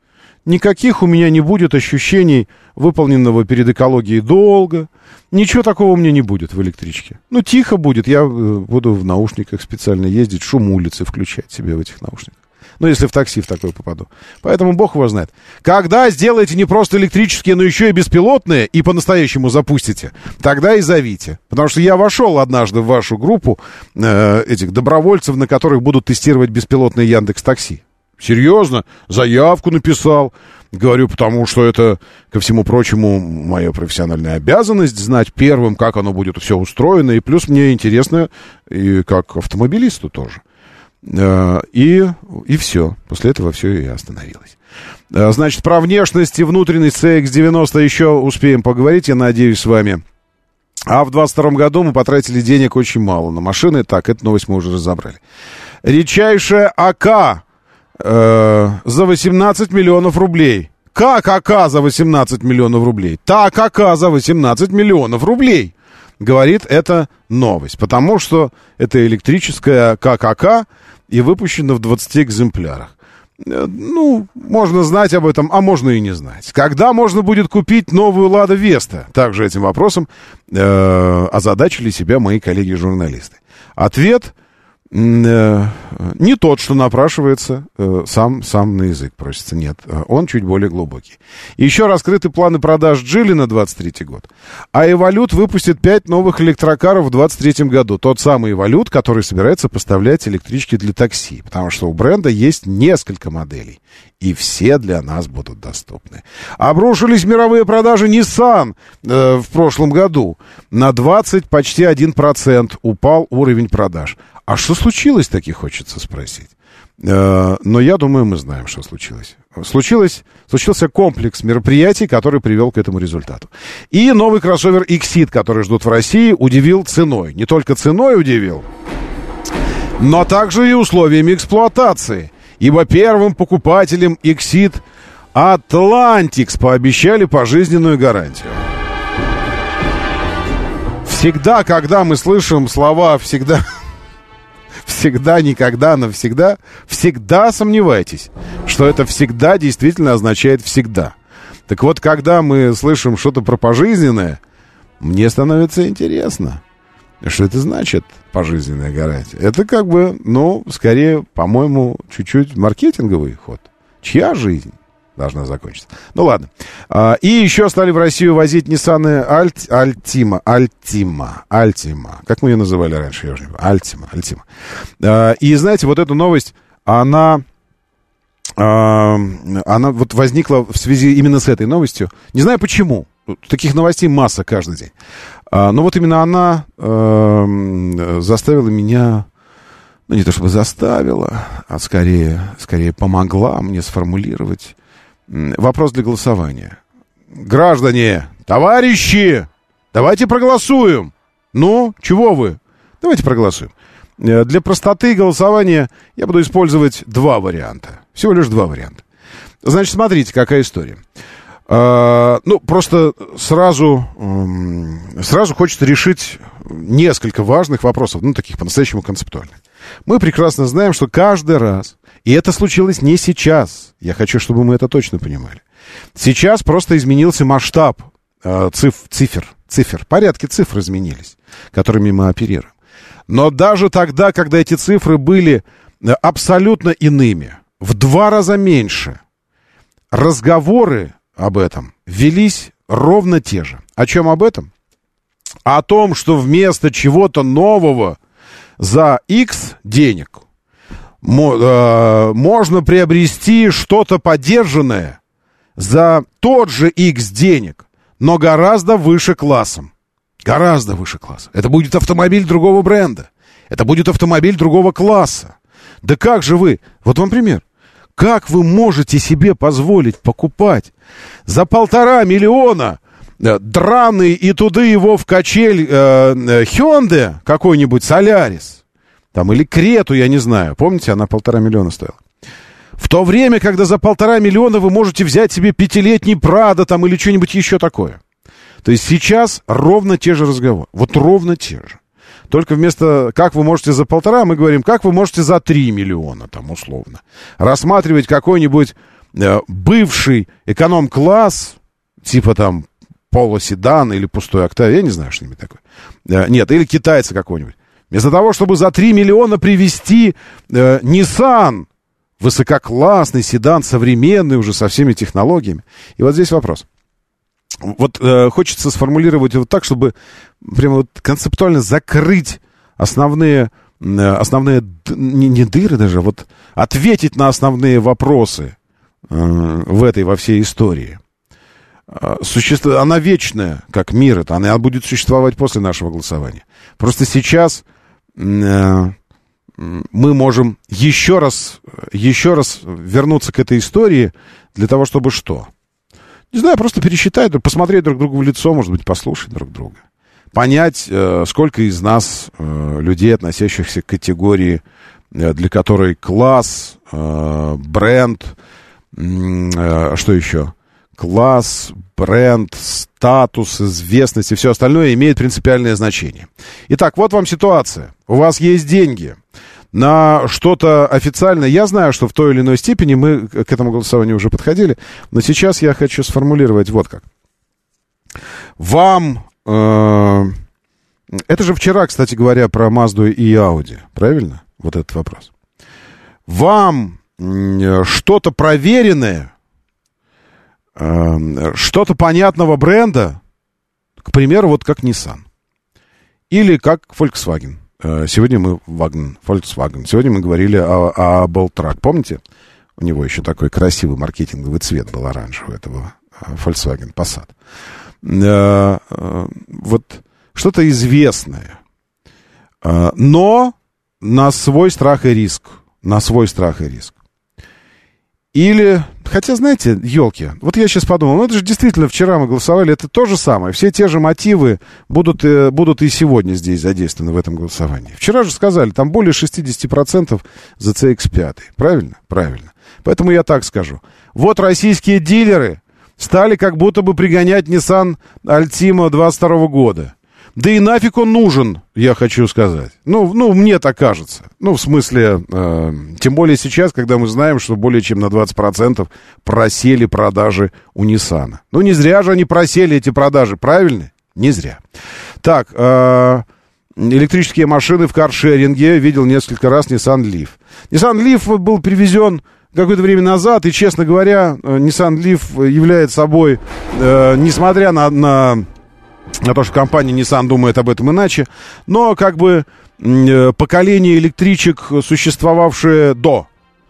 никаких у меня не будет ощущений выполненного перед экологией долга. Ничего такого у меня не будет в электричке. Ну, тихо будет, я буду в наушниках специально ездить, шум улицы включать себе в этих наушниках. Ну, если в такси в такое попаду. Поэтому бог его знает. Когда сделаете не просто электрические, но еще и беспилотные, и по-настоящему запустите, тогда и зовите. Потому что я вошел однажды в вашу группу э, этих добровольцев, на которых будут тестировать беспилотные Яндекс.Такси. Серьезно? Заявку написал. Говорю, потому что это, ко всему прочему, моя профессиональная обязанность знать первым, как оно будет все устроено. И плюс мне интересно, и как автомобилисту тоже. И, и все. После этого все и остановилось. Значит, про внешность и внутренность си икс девяносто еще успеем поговорить, я надеюсь, с вами. А в двадцать втором году мы потратили денег очень мало на машины. Так, эту новость мы уже разобрали. Редчайшая АК э, за восемнадцать миллионов рублей. Как АК за восемнадцать миллионов рублей? Так АК за восемнадцать миллионов рублей. Говорит эта новость. Потому что это электрическая ККК и выпущена в двадцати экземплярах. Ну, можно знать об этом, а можно и не знать. Когда можно будет купить новую «Лада Веста»? Также этим вопросом э, озадачили себя мои коллеги-журналисты. Ответ э, не тот, что напрашивается, э, сам, сам на язык просится. Нет, он чуть более глубокий. Еще раскрыты планы продаж Джили на двадцать третий год. А Эволют выпустит пять новых электрокаров в двадцать третьем году. Тот самый Эволют, который собирается поставлять электрички для такси. Потому что у бренда есть несколько моделей. И все для нас будут доступны. Обрушились мировые продажи Nissan э, в прошлом году. На двадцать, почти один процент упал уровень продаж. А что случилось, таки хочется спросить. Э, но я думаю, мы знаем, что случилось. Случилось, случился комплекс мероприятий, который привел к этому результату. И новый кроссовер Exit, который ждут в России, удивил ценой. Не только ценой удивил, но также и условиями эксплуатации. Ибо первым покупателям Exit Atlantics пообещали пожизненную гарантию. Всегда, когда мы слышим слова «всегда», «всегда», «никогда», «навсегда», всегда сомневайтесь, что это «всегда» действительно означает «всегда». Так вот, когда мы слышим что-то про пожизненное, мне становится интересно. Что это значит, пожизненная гарантия? Это как бы, ну, скорее, по-моему, чуть-чуть маркетинговый ход. Чья жизнь должна закончиться? Ну, ладно. А, и еще стали в Россию возить Nissan Alt, Altima. Altima. Altima. Как мы ее называли раньше? Я уже не помню. Altima. Altima. А, и, знаете, вот эту новость, она... А, она вот возникла в связи именно с этой новостью. Не знаю почему. Таких новостей масса каждый день. А, но вот именно она э, заставила меня, ну не то чтобы заставила, а скорее, скорее помогла мне сформулировать вопрос для голосования. Граждане, товарищи, давайте проголосуем. Ну, чего вы? Давайте проголосуем. Для простоты голосования я буду использовать два варианта. Всего лишь два варианта. Значит, смотрите, какая история. Uh, ну, просто сразу, um, сразу хочется решить несколько важных вопросов, ну, таких по-настоящему концептуальных. Мы прекрасно знаем, что каждый раз, и это случилось не сейчас, я хочу, чтобы мы это точно понимали, сейчас просто изменился масштаб uh, циф, цифр, цифр, порядки цифр изменились, которыми мы оперируем. Но даже тогда, когда эти цифры были абсолютно иными, в два раза меньше, разговоры об этом велись ровно те же. О чем об этом? О том, что вместо чего-то нового за X денег мо, э, можно приобрести что-то подержанное за тот же X денег, но гораздо выше классом. Гораздо выше класса. Это будет автомобиль другого бренда. Это будет автомобиль другого класса. Да как же вы? Вот вам пример. Как вы можете себе позволить покупать за полтора миллиона э, драный и туды его в качель э, э, Hyundai какой-нибудь Solaris? Там, или Крету, я не знаю. Помните, она полтора миллиона стоила. В то время, когда за полтора миллиона вы можете взять себе пятилетний Прадо там или что-нибудь еще такое. То есть сейчас ровно те же разговоры. Вот ровно те же. Только вместо «как вы можете за полтора» мы говорим «как вы можете за три миллиона», там условно. Рассматривать какой-нибудь э, бывший эконом-класс, типа там полоседан или пустой Октавия, я не знаю, что-нибудь такое. Э, нет, или китайца какой-нибудь. Вместо того, чтобы за три миллиона привезти э, Nissan, высококлассный седан, современный уже со всеми технологиями. И вот здесь вопрос. Вот э, хочется сформулировать вот так, чтобы прямо вот концептуально закрыть основные, э, основные не, не дыры даже, вот ответить на основные вопросы э, в этой, во всей истории. Э, суще... Она вечная, как мир, это, она будет существовать после нашего голосования. Просто сейчас э, мы можем еще раз, еще раз вернуться к этой истории для того, чтобы что? Не знаю, просто пересчитать, посмотреть друг другу в лицо, может быть, послушать друг друга. Понять, э, сколько из нас, э, людей, относящихся к категории, э, для которой класс, э, бренд, э, что еще? Класс, бренд, статус, известность и все остальное имеет принципиальное значение. Итак, вот вам ситуация. У вас есть деньги на что-то официальное. Я знаю, что в той или иной степени мы к этому голосованию уже подходили, но сейчас я хочу сформулировать вот как. Вам... Э, это же вчера, кстати говоря, про Мазду и Ауди, правильно? Вот этот вопрос. Вам э, что-то проверенное, э, что-то понятного бренда, к примеру, вот как Nissan. Или как Volkswagen. Сегодня мы Wagen, Volkswagen. Сегодня мы говорили о, о Болтрак. Помните? У него еще такой красивый маркетинговый цвет был оранжевый, этого Volkswagen Passat. Вот что-то известное. Но на свой страх и риск. На свой страх и риск. Или, хотя, знаете, елки, вот я сейчас подумал, ну это же действительно вчера мы голосовали, это то же самое, все те же мотивы будут, э, будут и сегодня здесь задействованы в этом голосовании. Вчера же сказали, там более шестьдесят процентов за си икс пять, правильно? Правильно. Поэтому я так скажу. Вот российские дилеры стали как будто бы пригонять Nissan Altima двадцать второго года. Да и нафиг он нужен, я хочу сказать. Ну, ну мне так кажется. Ну, в смысле, э, тем более сейчас, когда мы знаем, что более чем на двадцать процентов просели продажи у Nissan. Ну, не зря же они просели, эти продажи, правильно? Не зря. Так, э, электрические машины в каршеринге. Видел несколько раз Nissan Leaf. Nissan Leaf был привезен какое-то время назад, и, честно говоря, Nissan Leaf является собой, э, несмотря на... на на то, что компания Nissan думает об этом иначе, но как бы э, поколение электричек, существовавшее до,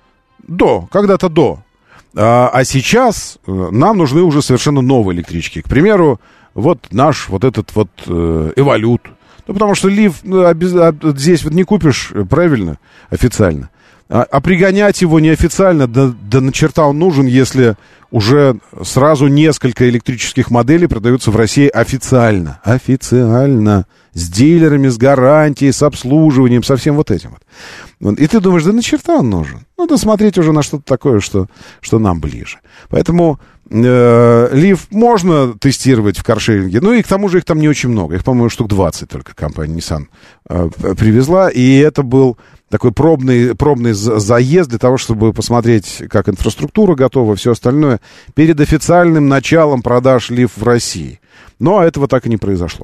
до, когда-то до, а, а сейчас э, нам нужны уже совершенно новые электрички. К примеру, вот наш вот этот вот э, Эволют, ну, потому что Leaf ну, обез... здесь вот не купишь, правильно, официально, а, а пригонять его неофициально, да, да на черта он нужен, если... Уже сразу несколько электрических моделей продаются в России официально. Официально. С дилерами, с гарантией, с обслуживанием, со всем вот этим вот. И ты думаешь, да на черта он нужен? Ну, да смотреть уже на что-то такое, что, что нам ближе. Поэтому э, Leaf можно тестировать в каршеринге. Ну, и к тому же их там не очень много. Их, по-моему, штук двадцать только компания Nissan э, привезла. И это был... такой пробный, пробный заезд для того, чтобы посмотреть, как инфраструктура готова, все остальное, перед официальным началом продаж Leaf в России. Но этого так и не произошло.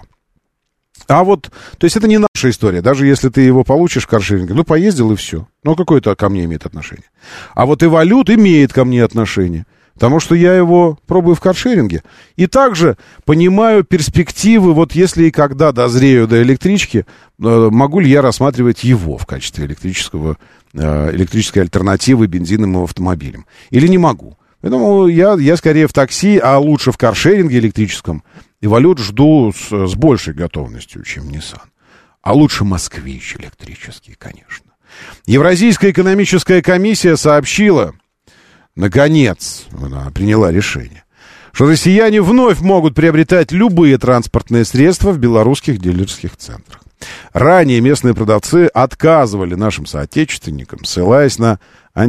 А вот, то есть это не наша история, даже если ты его получишь в каршеринге, ну, поездил и все. Ну, какое это ко мне имеет отношение? А вот Эволют имеет ко мне отношение, потому что я его пробую в каршеринге. И также понимаю перспективы, вот если и когда дозрею до электрички, могу ли я рассматривать его в качестве электрического, электрической альтернативы бензиновым автомобилям. Или не могу. Поэтому я, я скорее в такси, а лучше в каршеринге электрическом. Эволют жду с, с большей готовностью, чем Nissan. А лучше Москвич электрический, конечно. Евразийская экономическая комиссия сообщила, наконец, она приняла решение, что россияне вновь могут приобретать любые транспортные средства в белорусских дилерских центрах. Ранее местные продавцы отказывали нашим соотечественникам, ссылаясь на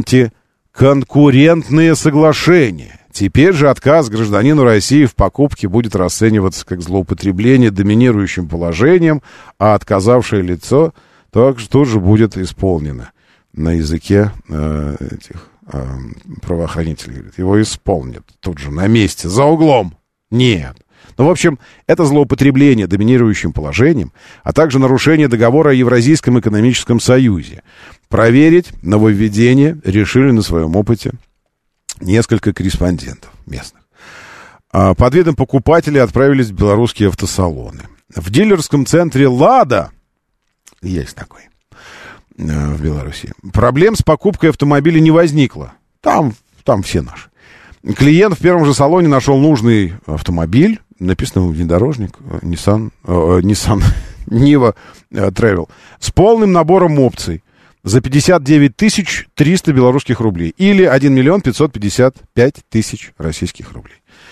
антиконкурентные соглашения. Теперь же отказ гражданину России в покупке будет расцениваться как злоупотребление доминирующим положением, а отказавшее лицо также тоже будет исполнено на языке э, этих э, правоохранители говорят, его исполнят тут же, на месте, за углом. Нет. Ну, в общем, это злоупотребление доминирующим положением, а также нарушение договора о Евразийском экономическом союзе. Проверить нововведение решили на своем опыте несколько корреспондентов местных. Под видом покупателей отправились в белорусские автосалоны. В дилерском центре «Лада», есть такой в Беларуси, проблем с покупкой автомобиля не возникло. Там, там все наши. Клиент в первом же салоне нашел нужный автомобиль, написано внедорожник, Nissan, э, Nissan Niva Travel, с полным набором опций за пятьдесят девять тысяч триста белорусских рублей или один миллион пятьсот пятьдесят пять тысяч российских рублей.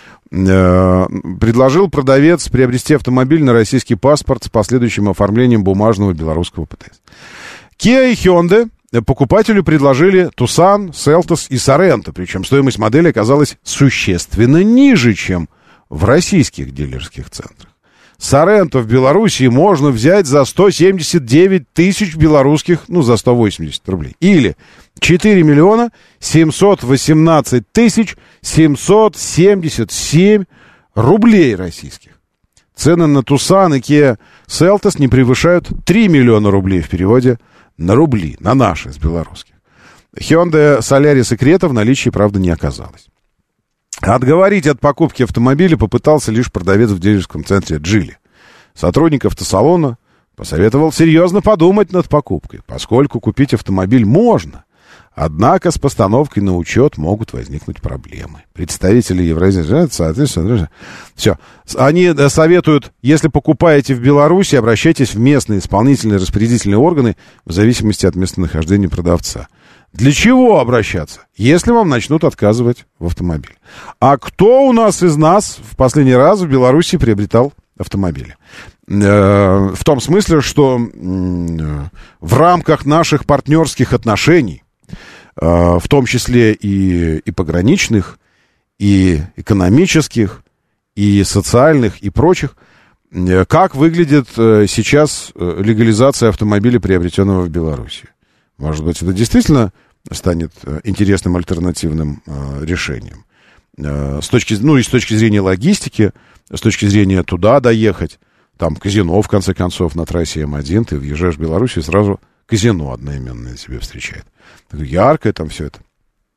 Э, предложил продавец приобрести автомобиль на российский паспорт с последующим оформлением бумажного белорусского ПТС. Kia и Hyundai покупателю предложили Tucson, Seltos и Sorento, причем стоимость модели оказалась существенно ниже, чем в российских дилерских центрах. Sorento в Беларуси можно взять за сто семьдесят девять тысяч белорусских, ну, за сто восемьдесят рублей. Или четыре миллиона семьсот восемнадцать тысяч семьсот семьдесят семь рублей российских. Цены на Tucson и Kia Seltos не превышают три миллиона рублей в переводе на рубли, на наши, с белорусских. Hyundai Solaris и Creta в наличии, правда, не оказалось. Отговорить от покупки автомобиля попытался лишь продавец в дилерском центре Geely. Сотрудник автосалона посоветовал серьезно подумать над покупкой, поскольку купить автомобиль можно. Однако с постановкой на учет могут возникнуть проблемы. Представители Евразии, соответственно, все. Они советуют, если покупаете в Беларуси, обращайтесь в местные исполнительные распорядительные органы в зависимости от местонахождения продавца. Для чего обращаться, если вам начнут отказывать в автомобиле? А кто у нас из нас в последний раз в Беларуси приобретал автомобили? Э, в том смысле, что э, в рамках наших партнерских отношений, в том числе и, и пограничных, и экономических, и социальных, и прочих, как выглядит сейчас легализация автомобиля, приобретенного в Беларуси. Может быть, это действительно станет интересным альтернативным решением. С точки, ну, и с точки зрения логистики, с точки зрения туда доехать, там казино, в конце концов, на трассе эм один, ты въезжаешь в Беларусь, и сразу казино одноименное тебе встречает. Яркое там все это.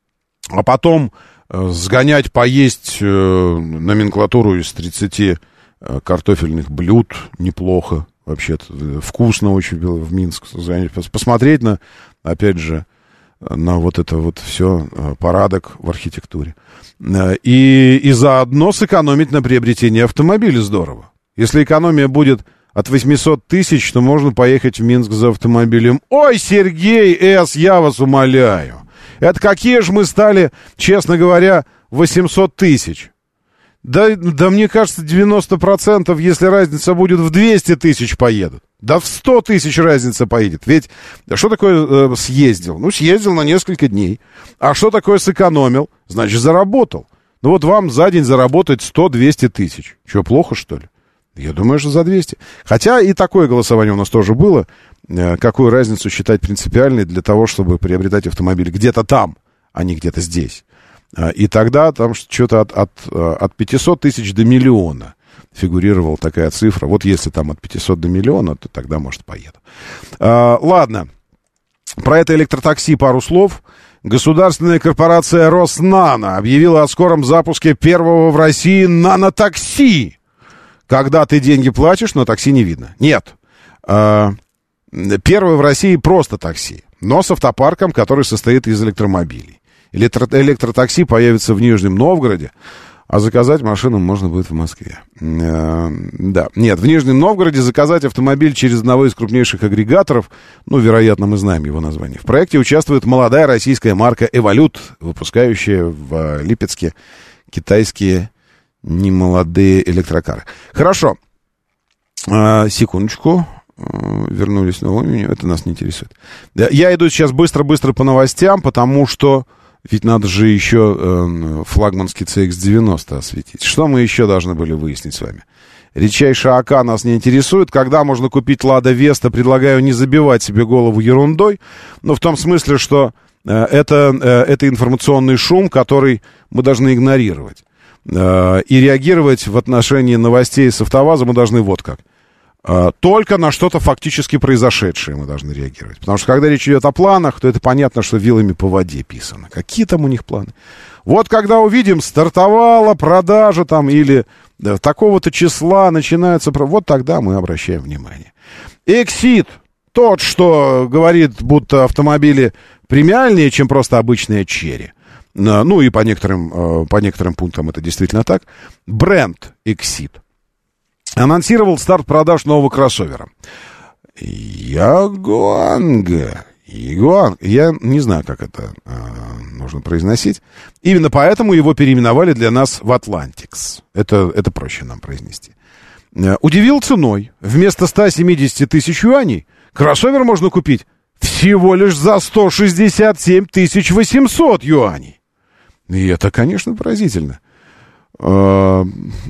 А потом э, сгонять, поесть э, номенклатуру из тридцати э, картофельных блюд неплохо. Вообще-то вкусно очень было в Минск. Посмотреть на, опять же, на вот это вот все, э, порядок в архитектуре. Э, и, и заодно сэкономить на приобретении автомобиля здорово. Если экономия будет от восемьсот тысяч, то можно поехать в Минск за автомобилем. Ой, Сергей С., я вас умоляю. Это какие же мы стали, честно говоря, восемьсот тысяч? Да, да мне кажется, девяносто процентов, если разница будет в двести тысяч, поедут. Да в сто тысяч разница поедет. Ведь что такое э, съездил? Ну, съездил на несколько дней. А что такое сэкономил? Значит, заработал. Ну вот вам за день заработать сто-двести тысяч. Что, плохо, что ли? Я думаю, что за двести. Хотя и такое голосование у нас тоже было. Какую разницу считать принципиальной для того, чтобы приобретать автомобиль где-то там, а не где-то здесь. И тогда там что-то от, от, от пятисот тысяч до миллиона фигурировала такая цифра. Вот если там от пятисот до миллиона, то тогда, может, поеду. А, ладно. Про это электротакси пару слов. Государственная корпорация «Роснано» объявила о скором запуске первого в России нанотакси. Когда ты деньги платишь, но такси не видно. Нет. Первое в России просто такси, но с автопарком, который состоит из электромобилей. Электро- электротакси появится в Нижнем Новгороде, а заказать машину можно будет в Москве. Да. Нет, в Нижнем Новгороде заказать автомобиль через одного из крупнейших агрегаторов, ну, вероятно, мы знаем его название. В проекте участвует молодая российская марка «Эволют», выпускающая в Липецке китайские немолодые электрокары. Хорошо. А, секундочку. А, вернулись на меню. Это нас не интересует. Я иду сейчас быстро-быстро по новостям, потому что ведь надо же еще э, флагманский си икс девяносто осветить. Что мы еще должны были выяснить с вами? Редчайшая АК нас не интересует. Когда можно купить Лада Веста, предлагаю не забивать себе голову ерундой. Но в том смысле, что это, это информационный шум, который мы должны игнорировать. И реагировать в отношении новостей с АвтоВАЗа мы должны вот как. Только на что-то фактически произошедшее мы должны реагировать. Потому что когда речь идет о планах, то это понятно, что вилами по воде писано. Какие там у них планы? Вот когда увидим, стартовала продажа там или да, такого-то числа начинается... Вот тогда мы обращаем внимание. Exit, тот, что говорит, будто автомобили премиальнее, чем просто обычные черри. Ну и по некоторым, по некоторым пунктам это действительно так. Бренд Exit анонсировал старт продаж нового кроссовера. Ягуанга. Ягуан. Я не знаю, как это э, нужно произносить. Именно поэтому его переименовали для нас в Atlantics. Это, это проще нам произнести. Э, удивил ценой. Вместо ста семидесяти тысяч юаней кроссовер можно купить всего лишь за сто шестьдесят семь тысяч восемьсот юаней. И это, конечно, поразительно. Э,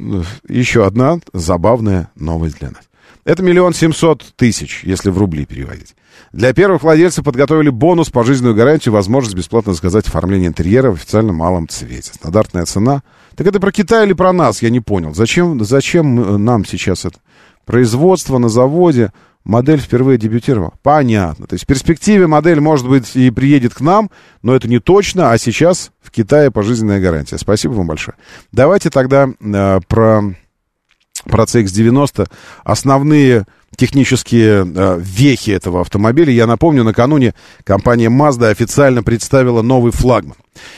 еще одна забавная новость для нас. Это миллион семьсот тысяч, если в рубли переводить. Для первых владельцев подготовили бонус, пожизненную гарантию, возможность бесплатно заказать оформление интерьера в официально малом цвете. Стандартная цена. Так это про Китай или про нас? Я не понял. Зачем, зачем нам сейчас это? Производство на заводе, модель впервые дебютировала. Понятно. То есть в перспективе модель, может быть, и приедет к нам, но это не точно, а сейчас в Китае пожизненная гарантия. Спасибо вам большое. Давайте тогда э, про... про си икс девяносто, основные технические э, вехи этого автомобиля. Я напомню, накануне компания Mazda официально представила новый флагман.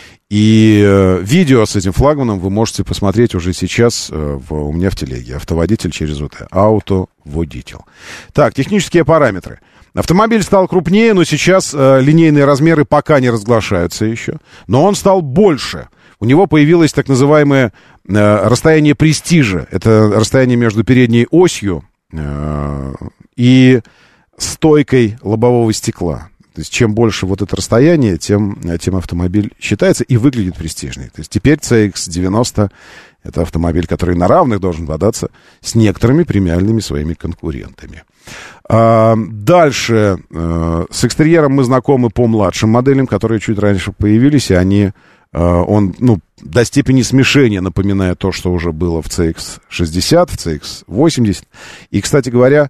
И э, видео с этим флагманом вы можете посмотреть уже сейчас э, в, у меня в телеге. Автоводитель через ОТ. Автоводитель. Так, технические параметры. Автомобиль стал крупнее, но сейчас э, линейные размеры пока не разглашаются еще. Но он стал больше. У него появилось так называемое э, расстояние престижа. Это расстояние между передней осью э, и стойкой лобового стекла. То есть чем больше вот это расстояние, тем, тем автомобиль считается и выглядит престижней. То есть теперь си икс девяносто это автомобиль, который на равных должен бодаться с некоторыми премиальными своими конкурентами. А, дальше. Э, с экстерьером мы знакомы по младшим моделям, которые чуть раньше появились, и они... Он, ну, до степени смешения напоминает то, что уже было в си икс шестьдесят, в си икс восемьдесят. И, кстати говоря,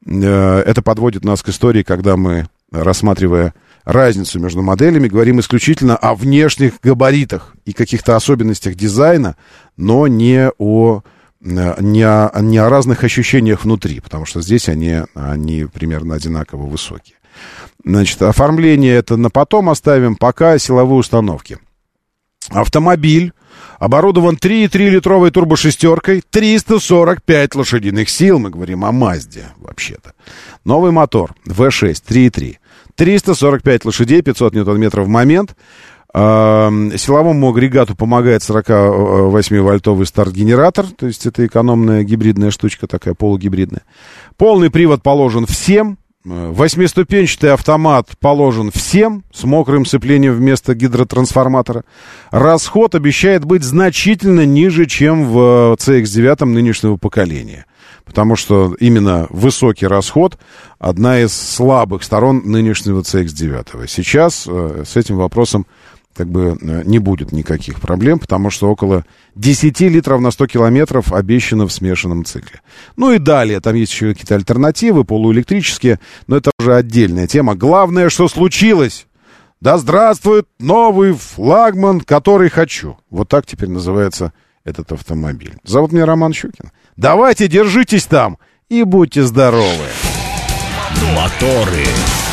это подводит нас к истории, когда мы, рассматривая разницу между моделями, говорим исключительно о внешних габаритах и каких-то особенностях дизайна, но не о, не о, не о разных ощущениях внутри, потому что здесь они, они примерно одинаково высокие. Значит, оформление это на потом оставим, пока силовые установки. Автомобиль оборудован три и три литровой турбошестеркой, триста сорок пять лошадиных сил, мы говорим о Мазде вообще-то. Новый мотор вэ шесть три и три, триста сорок пять лошадей, пятьсот ньютон-метров в момент. Силовому агрегату помогает сорокавосьмивольтовый старт-генератор, то есть это экономная гибридная штучка, такая полугибридная. Полный привод положен всем. Восьмиступенчатый автомат положен всем с мокрым сцеплением вместо гидротрансформатора. Расход обещает быть значительно ниже, чем в си икс девять нынешнего поколения. Потому что именно высокий расход одна из слабых сторон нынешнего си икс девять. Сейчас э, с этим вопросом как бы не будет никаких проблем, потому что около десять литров на сто километров обещано в смешанном цикле. Ну и далее, там есть еще какие-то альтернативы, полуэлектрические, но это уже отдельная тема. Главное, что случилось. Да здравствует новый флагман, который хочу. Вот так теперь называется этот автомобиль. Зовут меня Роман Щукин. Давайте, держитесь там и будьте здоровы. Моторы.